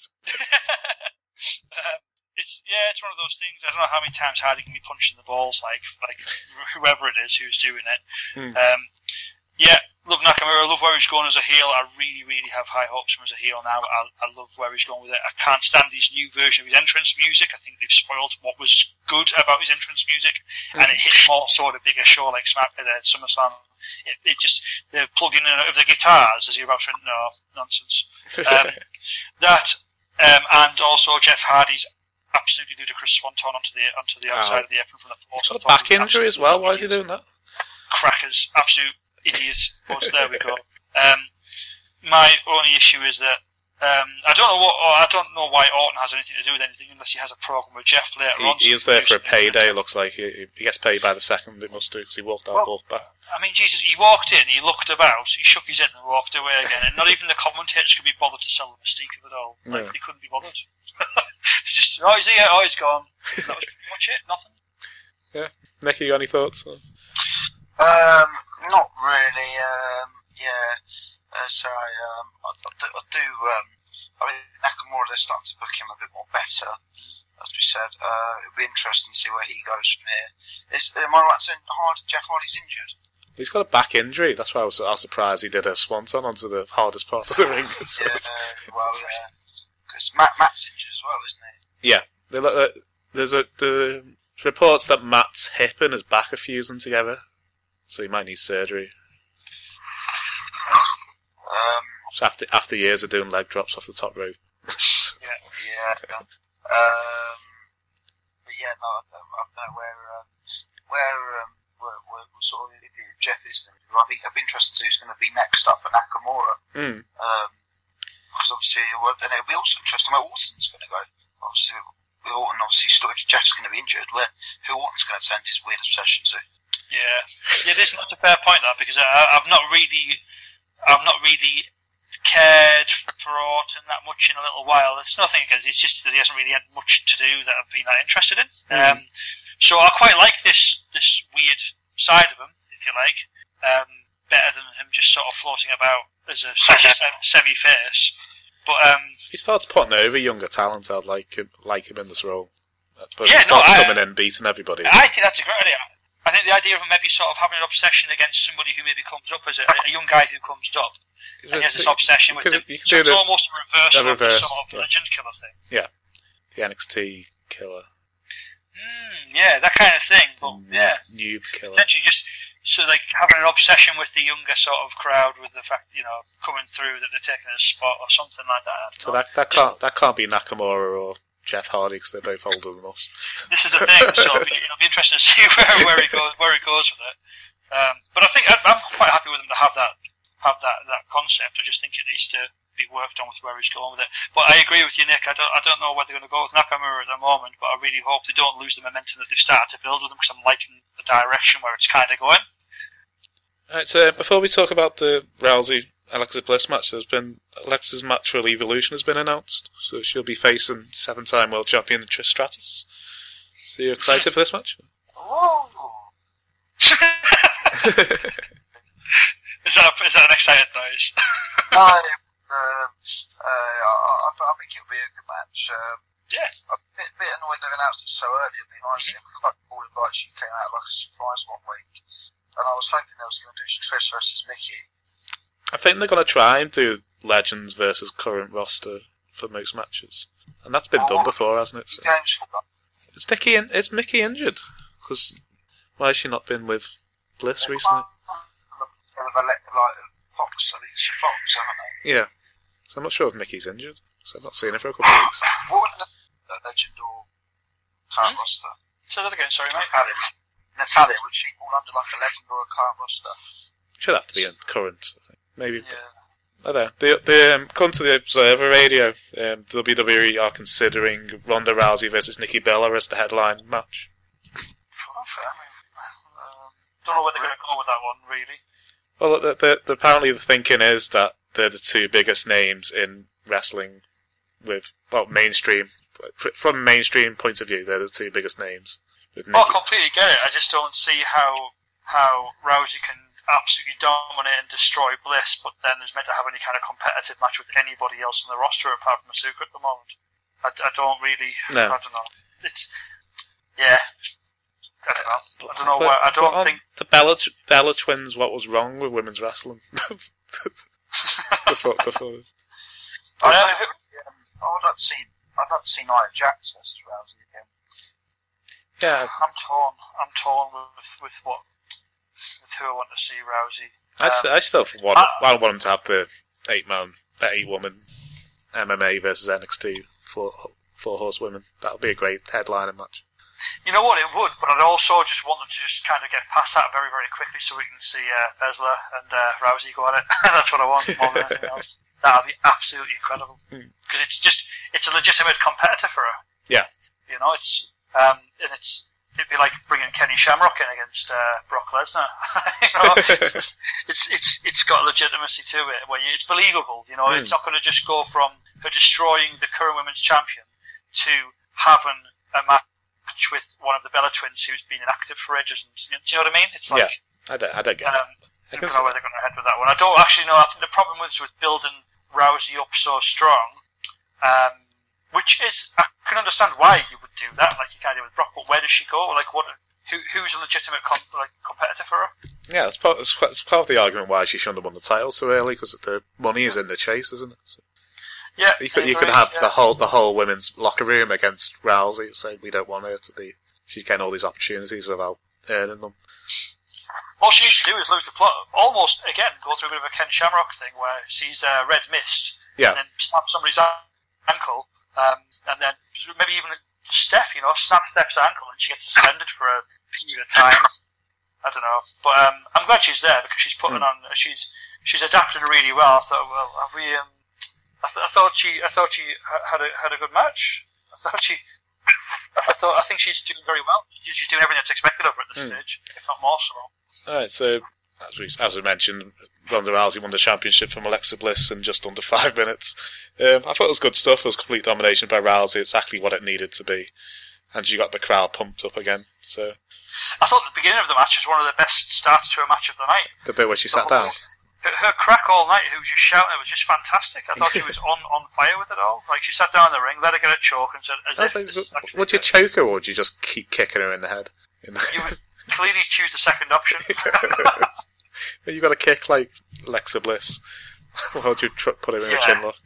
um, it's yeah, it's one of those things. I don't know how many times Hardy can be punched in the balls, like like whoever it is who's doing it. Mm. Um, yeah, love Nakamura. Love where he's going as a heel. I really, really have high hopes for him as a heel now. I, I love where he's going with it. I can't stand his new version of his entrance music. I think they've spoiled what was good about his entrance music, and it hits more so at a bigger show like Smack at uh, SummerSlam. It, it just they're plugging in of the guitars as you're about to no nonsense. Um, that um, and also Jeff Hardy's absolutely ludicrous swanton onto the onto the outside Oh. of the apron from the post. He's got a back injury as well. Why is he doing that? Crackers, absolute idiot. But there we go. Um, my only issue is that um, I don't know what or I don't know why Orton has anything to do with anything unless he has a program with Jeff later on. He, he is there for a payday. It looks like he, he gets paid by the second. It must do because he walked out, Well, walked back. I mean, Jesus, he walked in, he looked about, he shook his head and walked away again, and not even the commentators could be bothered to sell the mystique of it all. Like, No. they couldn't be bothered. Just, oh, he's here, oh, he's gone. That was pretty much it, nothing. Yeah, Nicky, you got any thoughts? Um, not really. Um, yeah. Uh, so I, um, I, I do. I, do um, I mean, Nakamura, they're starting to book him a bit more better, as we said. Uh, it'll be interesting to see where he goes from here. Is am I right saying Hard, Jeff Hardy's injured? He's got a back injury. That's why I was, I was surprised he did a swanton onto the hardest part of the ring. So Yeah. it's- Well, yeah. Because Matt, Matt's injured as well, isn't he? yeah, they look, uh, there's a the reports that Matt's hip and his back are fusing together, so he might need surgery. Um, So after after years of doing leg drops off the top rope. Yeah. yeah. Um, but yeah, no, I don't, I don't know where, uh, where, um, where, where, where sort of if Jeff is going to do. I think it'll be interesting to see who's going to be next up for Nakamura. Mm. Um, because obviously, well, then it'll be also interesting where Orton's going to go. Obviously, with Orton, obviously, still, Jeff's going to be injured. Where who Orton's going to send his weird obsession to? Yeah, yeah, this is not a fair point that because I, I've not really, I've not really cared for Orton that much in a little while. It's nothing against. It's just that he hasn't really had much to do that I've been that interested in. Mm. Um, so I quite like this this weird side of him, if you like, um, better than him just sort of floating about as a semi face. But um, He starts putting over younger talent. I'd like him, like him in this role, but Yeah, he starts no, I- coming in beating everybody. I think that's a great idea. I think the idea of maybe sort of having an obsession against somebody who maybe comes up as a, a young guy who comes up, and he has this obsession with could, them. You could So do it's the, almost a reversal the reverse, of the sort of yeah. legend killer thing. Yeah, the N X T killer. Mm, yeah, that kind of thing. But yeah, Noob killer. essentially just so like having an obsession with the younger sort of crowd, with the fact you know coming through that they're taking a spot or something like that. So that that can't that can't be Nakamura or Jeff Hardy because they're both older than us. This is the thing, so it'll be, it'll be interesting to see where where he goes where he goes with it. Um, but I think I'm I'm quite happy with him to have that have that that concept. I just think it needs to be worked on with where he's going with it. But I agree with you, Nick. I don't I don't know where they're going to go with Nakamura at the moment, but I really hope they don't lose the momentum that they've started to build with him, because I'm liking the direction where it's kind of going. Alright, so before we talk about the Rousey Alexa Bliss match, there's been Alexa's match for Evolution has been announced, so she'll be facing seven-time world champion Trish Stratus. So you excited for this match? Oh. Is that is that an excited noise? No, um, uh, I, I think it'll be a good match. Um, Yeah. I'm a bit, bit annoyed they've announced it so early. It'd be nice. Mm-hmm. It was quite cool if like she came out like a surprise one week, and I was hoping they was going to do Trish versus Mickey. I think they're going to try and do Legends versus current roster for most matches, and that's been Oh, done before, hasn't it? So. Games for that. Is Nikki in, is Mickey injured? Because why has she not been with Bliss recently? Like Fox, I think it's Fox, haven't they? Yeah, so I'm not sure if Mickey's injured. So I've not seen her for a couple of weeks. What would a legend or current Hmm? roster? Say that again, sorry, mate. Natalia, Natalia, would she fall under like a legend or a current roster? Should have to be in current, I think. Maybe. Yeah. I don't know. The, the, um, according to the Observer Radio, um, W W E are considering Ronda Rousey versus Nikki Bella as the headline match. Okay, I mean, um, don't know where they're going to go with that one, really. Well, the, the, the, apparently the thinking is that they're the two biggest names in wrestling with, well, mainstream. From a mainstream point of view, they're the two biggest names. With Nikki. Oh, I completely get it. I just don't see how how Rousey can absolutely dominate and destroy Bliss, but then is meant to have any kind of competitive match with anybody else on the roster apart from Asuka at the moment. I, I don't really. No. I don't know. It's yeah. I don't know. I don't know But- where. I don't but on think. the Bella, Bella twins. What was wrong with women's wrestling before before this? I, I, I, um, I would like to see. I'd like to see Nia Jax versus Rousey again. Yeah, I'm torn. I'm torn with with what with who I want to see Rousey. I, Um, st- I still want. I- I want them to have the eight man, the eight woman M M A versus N X T four four horse women. That would be a great headliner match. You know what, it would, but I'd also just want them to just kind of get past that very, very quickly so we can see uh, Besler and uh, Rousey go at it. That's what I want more than anything else. That would be absolutely incredible. Because it's just, it's a legitimate competitor for her. Yeah. You know, it's, um, and it's, it'd be like bringing Kenny Shamrock in against uh, Brock Lesnar. you know, it's, it's, it's, it's got legitimacy to it, where you, it's believable, you know, Mm. it's not going to just go from her destroying the current women's champion to having a match with one of the Bella twins who's been inactive for ages. And, do you know what I mean? It's like, Yeah, I don't, I don't get um, it. I I don't can know where they're going to head with that one. I don't actually know. I think the problem was with building Rousey up so strong, um, which is, I can understand why you would do that, like you kind of did with Brock, but where does she go? Like, what? Who, who's a legitimate com- like competitor for her? Yeah, it's part, it's, it's part of the argument why she shouldn't have won the title so early, because the money is in the chase, isn't it? So Yeah, you could I you could agree, have yeah. the whole the whole women's locker room against Rousey, say we don't want her to be. She's getting all these opportunities without earning them. All she needs to do is lose the plot. Almost again, go through a bit of a Ken Shamrock thing where she's uh, red mist, Yeah. and then snap somebody's ankle, um, and then maybe even Steph, you know, snap Steph's ankle and she gets suspended for a period of time. I don't know, but um, I'm glad she's there because she's putting Mm. on. She's she's adapted really well. I thought, well, have we? Um, I, th- I thought she I thought she ha- had a had a good match. I thought she. I thought I think she's doing very well. She's doing everything that's expected of her at this Mm. stage, if not more so. All right, so as we as we mentioned, Ronda Rousey won the championship from Alexa Bliss in just under five minutes. Um, I thought it was good stuff. It was complete domination by Rousey. It's exactly what it needed to be, and she got the crowd pumped up again. So I thought the beginning of the match was one of the best starts to a match of the night. the bit where she sat The whole- down. Her, her crack all night, who was just shouting, it was just fantastic. I thought she was on, on fire with it all. Like, she sat down in the ring, let her get a choke, and said, as I was if like, this is actually would you good. choke her, or would you just keep kicking her in the head? In the You would, clearly choose the second option. You got to kick like Alexa Bliss. Why would you tr- put him in Yeah. a chin lock?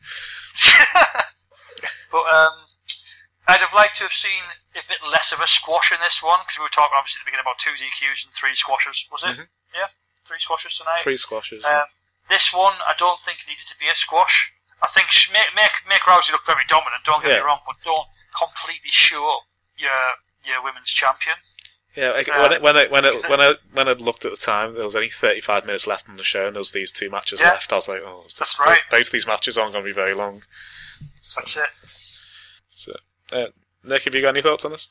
But um, I'd have liked to have seen a bit less of a squash in this one, because we were talking obviously at the beginning about two D Qs and three squashes, was it? Mhm. Yeah, three squashes tonight. Three squashes. Um, this one, I don't think needed to be a squash. I think sh- make make make Rousey look very dominant. Don't get Yeah. me wrong, but don't completely show your your women's champion. Yeah, like, Uh, when it, when it, when it, when I when I looked at the time, there was only thirty-five minutes left on the show, and there was these two matches Yeah. left. I was like, oh, this, That's right. both these matches aren't going to be very long. So, That's it. so, uh, Nick, have you got any thoughts on this?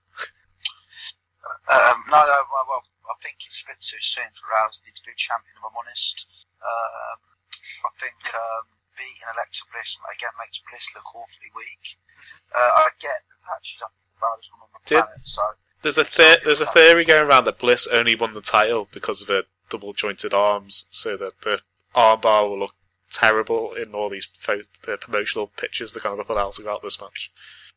Um, no, no, well, well, I think it's a bit too soon for Rousey to be champion, if I'm honest. Um, I think um, beating Alexa Bliss, again, makes Bliss look awfully weak. Uh, I get that she's up the baddest woman on the Did- planet, so... There's a the- there's a theory going around that Bliss only won the title because of her double jointed arms, so that the armbar will look terrible in all these pho- the promotional pictures they're going to put out about this match.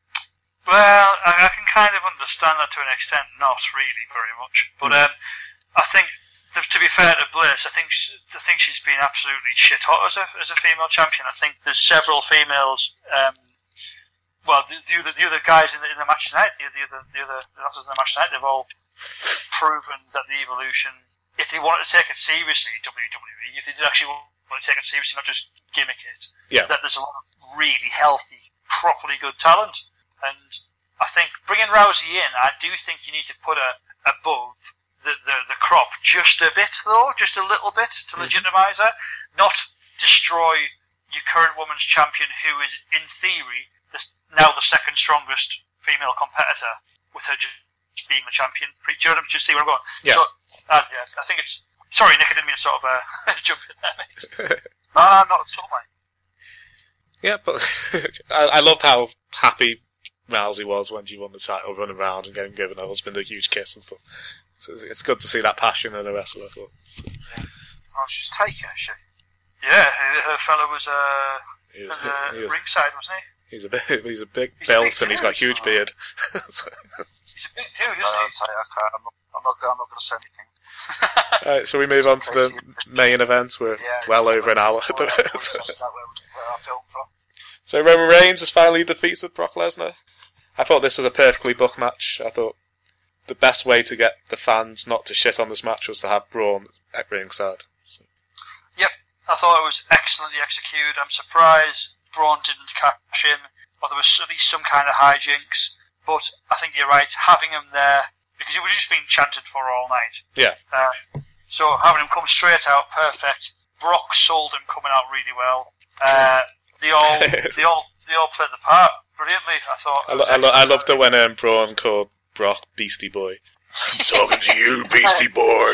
Well, I, I can kind of understand that to an extent, not really very much. But um, I think, to, to be fair to Bliss, I think she, I think she's been absolutely shit hot as a as a female champion. I think there's several females. Um, well, the, the other the other guys in the, in the match tonight, the, the other the other the others in the match tonight, they've all proven that the Evolution, if they wanted to take it seriously, W W E, if they did actually want to take it seriously, not just gimmick it, Yeah. that there's a lot of really healthy, properly good talent. And I think bringing Rousey in, I do think you need to put her above the, the, the crop just a bit, though, just a little bit to Mm-hmm. legitimise her, not destroy your current women's champion, who is, in theory, the, now the second strongest female competitor, with her just being the champion. Do you know what I'm just see where I'm going? Yeah. So, uh, yeah, I think it's. Sorry, Nick, I didn't mean to sort of uh, jump in there, mate. No, no, not at all, mate. Yeah, but I, I loved how happy Rousey was when she won the title, running around and getting given her husband a huge kiss and stuff. So it's- it's good to see that passion in a wrestler. I thought. Oh, she's taken, is she? Yeah, her, her fella was uh, He at was- the he was- ringside, wasn't he? He's a big, he's a big He's a belt big and he's got a dude. huge beard. So- He's a big dude, isn't No, he? I'll say, okay, I'm not, I'm not, I'm not going to say anything. Alright, shall we move on to the main event? We're Yeah, well over an hour. Well, well, that's where, where I filmed from. So Roman Reigns has finally defeated Brock Lesnar. I thought this was a perfectly booked match. I thought the best way to get the fans not to shit on this match was to have Braun at ringside. So, Yep, I thought it was excellently executed. I'm surprised Braun didn't cash in, or there was at least some kind of hijinks. But I think you're right, having him there, because it was just being chanted for all night. yeah. Uh, so having him come straight out, perfect. Brock sold him coming out really well. Uh, they all, they all, they all played the part brilliantly. I thought. I, lo- I, lo- I loved it when um, Braun called Brock Beastie Boy. I'm talking to you, Beastie Boy.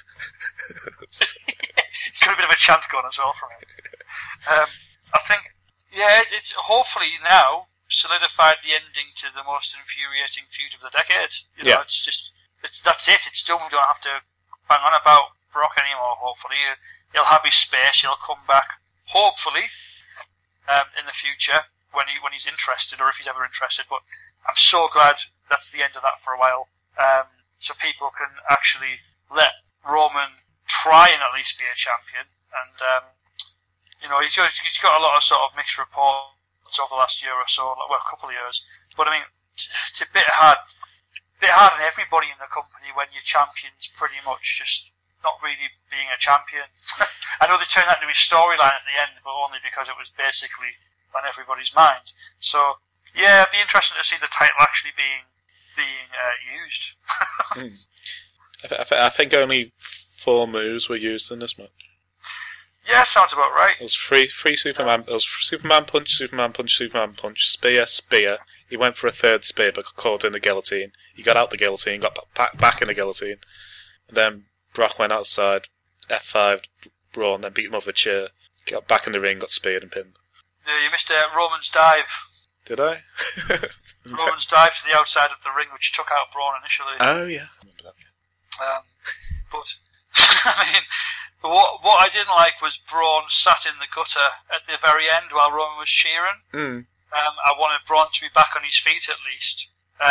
Could have been a bit of a chant going as well from him. Um, I think, yeah, it, it's hopefully now solidified the ending to the most infuriating feud of the decade. You know, Yeah. it's just, it's that's it. It's done. We don't have to bang on about Brock anymore. Hopefully, he'll have his space. He'll come back. Hopefully, um, in the future when he when he's interested, or if he's ever interested. But I'm so glad that's the end of that for a while. Um, so people can actually let Roman try and at least be a champion. And um, you know, he's got, he's got a lot of sort of mixed reports over the last year or so, well, a couple of years. But I mean, it's a bit hard, bit hard on everybody in the company when your champion's pretty much just not really being a champion. I know they turned that into his storyline at the end, but only because it was basically on everybody's mind. So yeah, it'd be interesting to see the title actually being being uh, used. Mm. I, th- I, th- I think only four moves were used in this match. Yeah, sounds about right. It was three, three Superman. It was Superman punch, Superman punch, Superman punch, spear, spear. He went for a third spear, but got caught in the guillotine. He got out the guillotine, got back, back in the guillotine. And then Brock went outside, F five Braun, then beat him off a chair. Got back in the ring, got speared and pinned. Yeah, you missed uh, Roman's dive. Did I? Roman's dive to the outside of the ring, which took out Braun initially. Oh yeah. I remember that. Um, but I mean, what what I didn't like was Braun sat in the gutter at the very end while Roman was cheering. Mm. Um, I wanted Braun to be back on his feet at least. Um,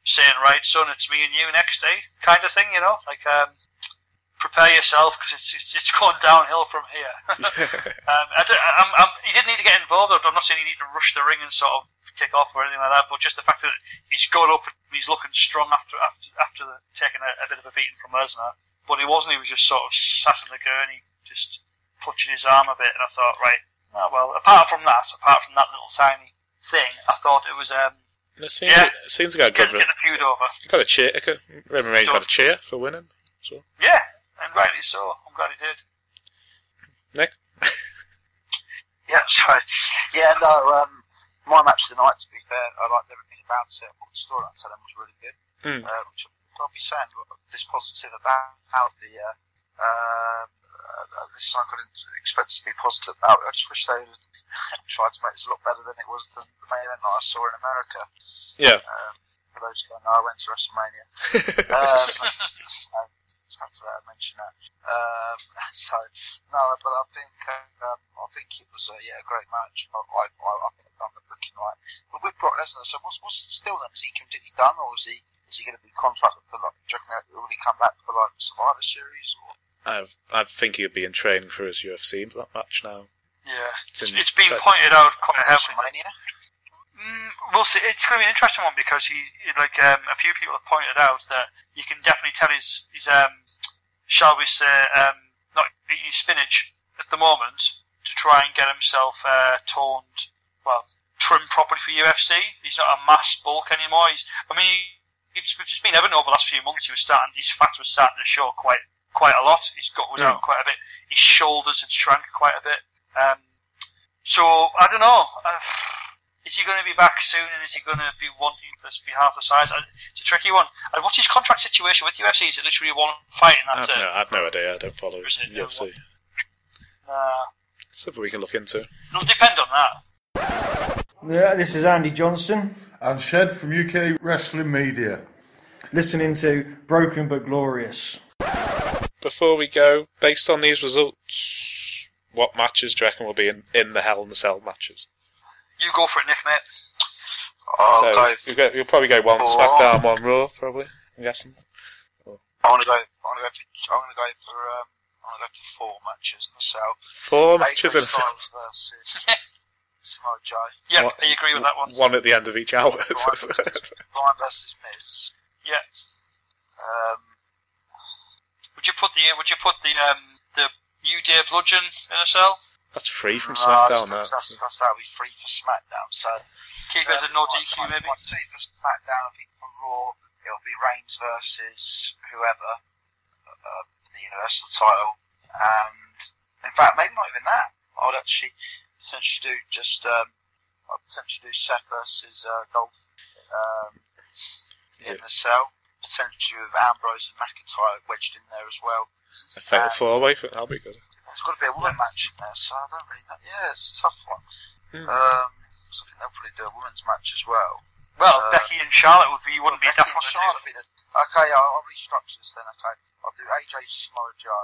saying, right, son, it's me and you next day, kind of thing, you know, like, um, prepare yourself because it's, it's it's going downhill from here. um, I don't, I'm, I'm, he didn't need to get involved. I'm not saying he needed to rush the ring and sort of kick off or anything like that, but just the fact that he's got up and he's looking strong after after, after the, taking a, a bit of a beating from Lesnar. But he wasn't. He was just sort of sat in the gurney, just clutching his arm a bit. And I thought, right, oh, well, apart from that, apart from that little tiny thing, I thought it was. Um, it seems, yeah, it seems to go good. Get, get the feud over. You got a cheer. Roman Reigns got a cheer for winning. So. Yeah. And rightly so. I'm glad he did. Nick? Yeah, sorry. Yeah, no, um, my match tonight, to be fair, I liked everything about it. I thought the story I'm telling was really good. Mm. Uh, which I'll be saying this positive about how the, uh, uh, uh, this I couldn't expect to be positive about. I just wish they would tried to make this a lot better than it was than the main event that I saw in America. Yeah. Um, for those who don't know, I went to WrestleMania. um, I have to uh, mention that. Um, so no, but I think um, I think it was uh, yeah a great match. I, I, I think I'm looking right. But with Brock Lesnar, so what's what's still then? Is he completely done, or is he is he going to be contracted for like? Do you reckon will he come back for like Survivor Series? Or? I I think he'll be in training for his U F C match now. Yeah, it's, it's, it's been so, pointed out quite heavily. Mm, we'll see. It's going to be an interesting one because he, like, um, a few people have pointed out that you can definitely tell his, his um, shall we say, um, not eating spinach at the moment to try and get himself uh, toned, well, trimmed properly for U F C. He's not a mass bulk anymore. He's, I mean, it's, it's been evident over the last few months. He was starting, his fat was starting to show quite, quite a lot. His gut was yeah. out quite a bit. His shoulders had shrunk quite a bit. Um, so I don't know. Uh, Is he going to be back soon, and is he going to be wanting to be half the size? It's a tricky one. And what's his contract situation with U F C? Is it literally one fight and that's I've it? No, I've no idea. I don't follow U F C. Uh, Something we can look into. It'll depend on that. Yeah, this is Andy Johnson. And Shed from U K Wrestling Media. Listening to Broken But Glorious. Before we go, based on these results, what matches do you reckon will be in, in the Hell in the Cell matches? You go for it, Nick, mate. I'll so go you'll, go, you'll probably go one for, SmackDown, one Raw, probably. I'm guessing. Or... I want to go. I want to go for. I want to go for. Um, I want to go for four matches in the cell. Four matches in the cell. Versus Samoa Joe. Yeah, one, I agree with that one. One at the end of each hour. Bryan versus Miz. Yeah. Um. Would you put the Would you put the um the New Day Bludgeon in a cell? That's free from no, SmackDown, that's, that. That's, that's, that'll be free for SmackDown, so... Keep it as a no D Q, maybe? I'd say for SmackDown, I think for Raw, it'll be Reigns versus whoever, uh, the Universal title, and, in fact, maybe not even that. I'd actually potentially do just, um, I'd potentially do Seth versus, uh, Dolph, um, in yeah. the cell, potentially with Ambrose and McIntyre wedged in there as well. A fatal four-way, that'll be good. There's got to be a woman match in there, so I don't really know. Yeah, it's a tough one. Hmm. Um, so I think they'll probably do a women's match as well. Well, uh, Becky and Charlotte would be, wouldn't well, be Becky that and Charlotte be the, okay, I'll, I'll restructure this then, okay. I'll do A J Samoa Joe.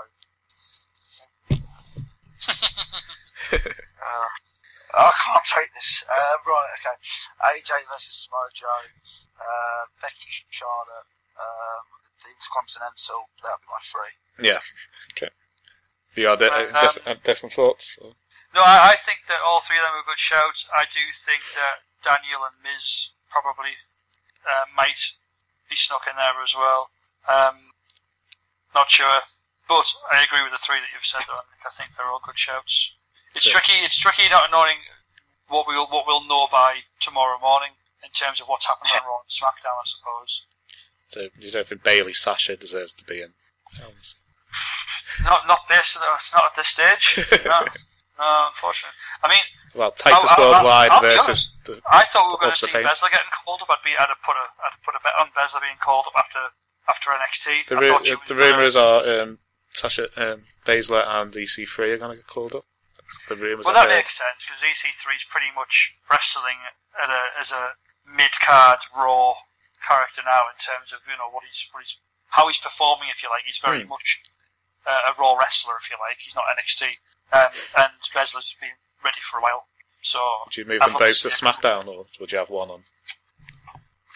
uh, I can't take this. Uh, right, okay. A J versus Samoa Joe, uh, Becky, Charlotte, um, the Intercontinental, that'll be my three. Yeah, okay. You got um, different, different thoughts? Or? No, I, I think that all three of them are good shouts. I do think that Daniel and Miz probably uh, might be snuck in there as well. Um, not sure, but I agree with the three that you've said. Though. I think they're all good shouts. It's yeah. tricky. It's tricky not knowing what we'll what we'll know by tomorrow morning in terms of what's happened on Raw and SmackDown. I suppose. So you don't think Bayley Sasha deserves to be in? Helms? Not, not this, not at this stage. No, no, unfortunately. I mean, well, Titus I'll, Worldwide I'll, I'll versus. The, I thought we were going to see Baszler getting called up. I'd be, I'd have put a, I'd have put a bet on Baszler being called up after, after N X T. The, ru- the rumours are um, Sasha, um, Baszler and E C three are going to get called up. That's the rumours. Well, that makes sense because E C three is pretty much wrestling at a, as a mid-card Raw character now in terms of you know what he's, what he's how he's performing. If you like, he's very mm. much. Uh, a Raw wrestler, if you like. He's not N X T. Um, and Baszler's been ready for a while. So would you move them both to SmackDown, or would you have one on?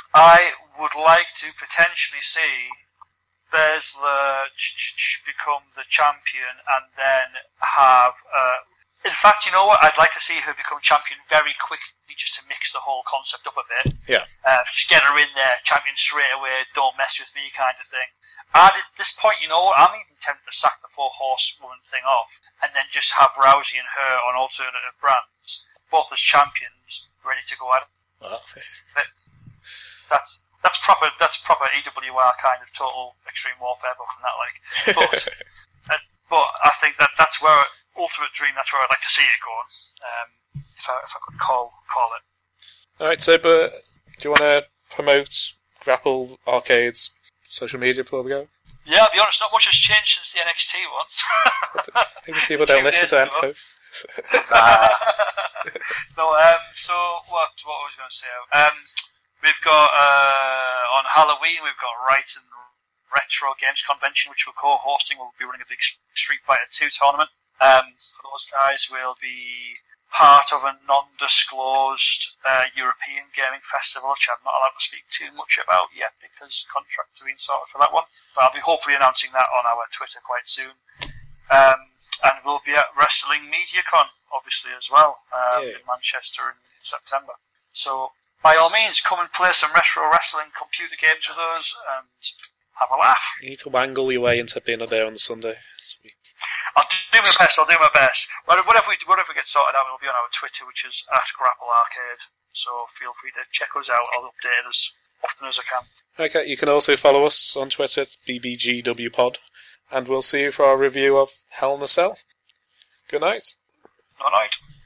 I would like to potentially see Baszler become the champion and then have... Uh, in fact, you know what? I'd like to see her become champion very quickly just to mix the whole concept up a bit. Yeah. Uh, just get her in there, champion straight away, don't mess with me kind of thing. And at this point, you know what? I'm even tempted to sack the four horsewoman thing off and then just have Rousey and her on alternative brands, both as champions, ready to go at it. Well. But that's that's proper that's proper E W R kind of total extreme warfare book from that like. But uh, but I think that that's where Ultimate Dream. That's where I'd like to see it going. Um, if I if I could call call it. All right, so but do you want to promote Grapple Arcade's social media before we go? Yeah, I'll be honest, not much has changed since the N X T one. Maybe people don't listen to N P O V. No, um, so what? What was I going to say? Um, we've got uh, on Halloween we've got Brighton Retro Games Convention, which we're co-hosting. We'll be running a big Street Fighter two tournament. Um, for those guys, we'll be part of a non-disclosed uh, European gaming festival, which I'm not allowed to speak too much about yet because contracts have been sorted for that one. But I'll be hopefully announcing that on our Twitter quite soon. Um, and we'll be at Wrestling MediaCon, obviously, as well, um, yeah. in Manchester in September. So, by all means, come and play some retro wrestling computer games with us and have a laugh. You need to wangle your way into being there on the Sunday. I'll do my best, I'll do my best. Whatever we, whatever gets sorted out, it'll be on our Twitter, which is at Grapple Arcade. So feel free to check us out. I'll update as often as I can. Okay, you can also follow us on Twitter, B B G W Pod. And we'll see you for our review of Hell in a Cell. Good night. Good night.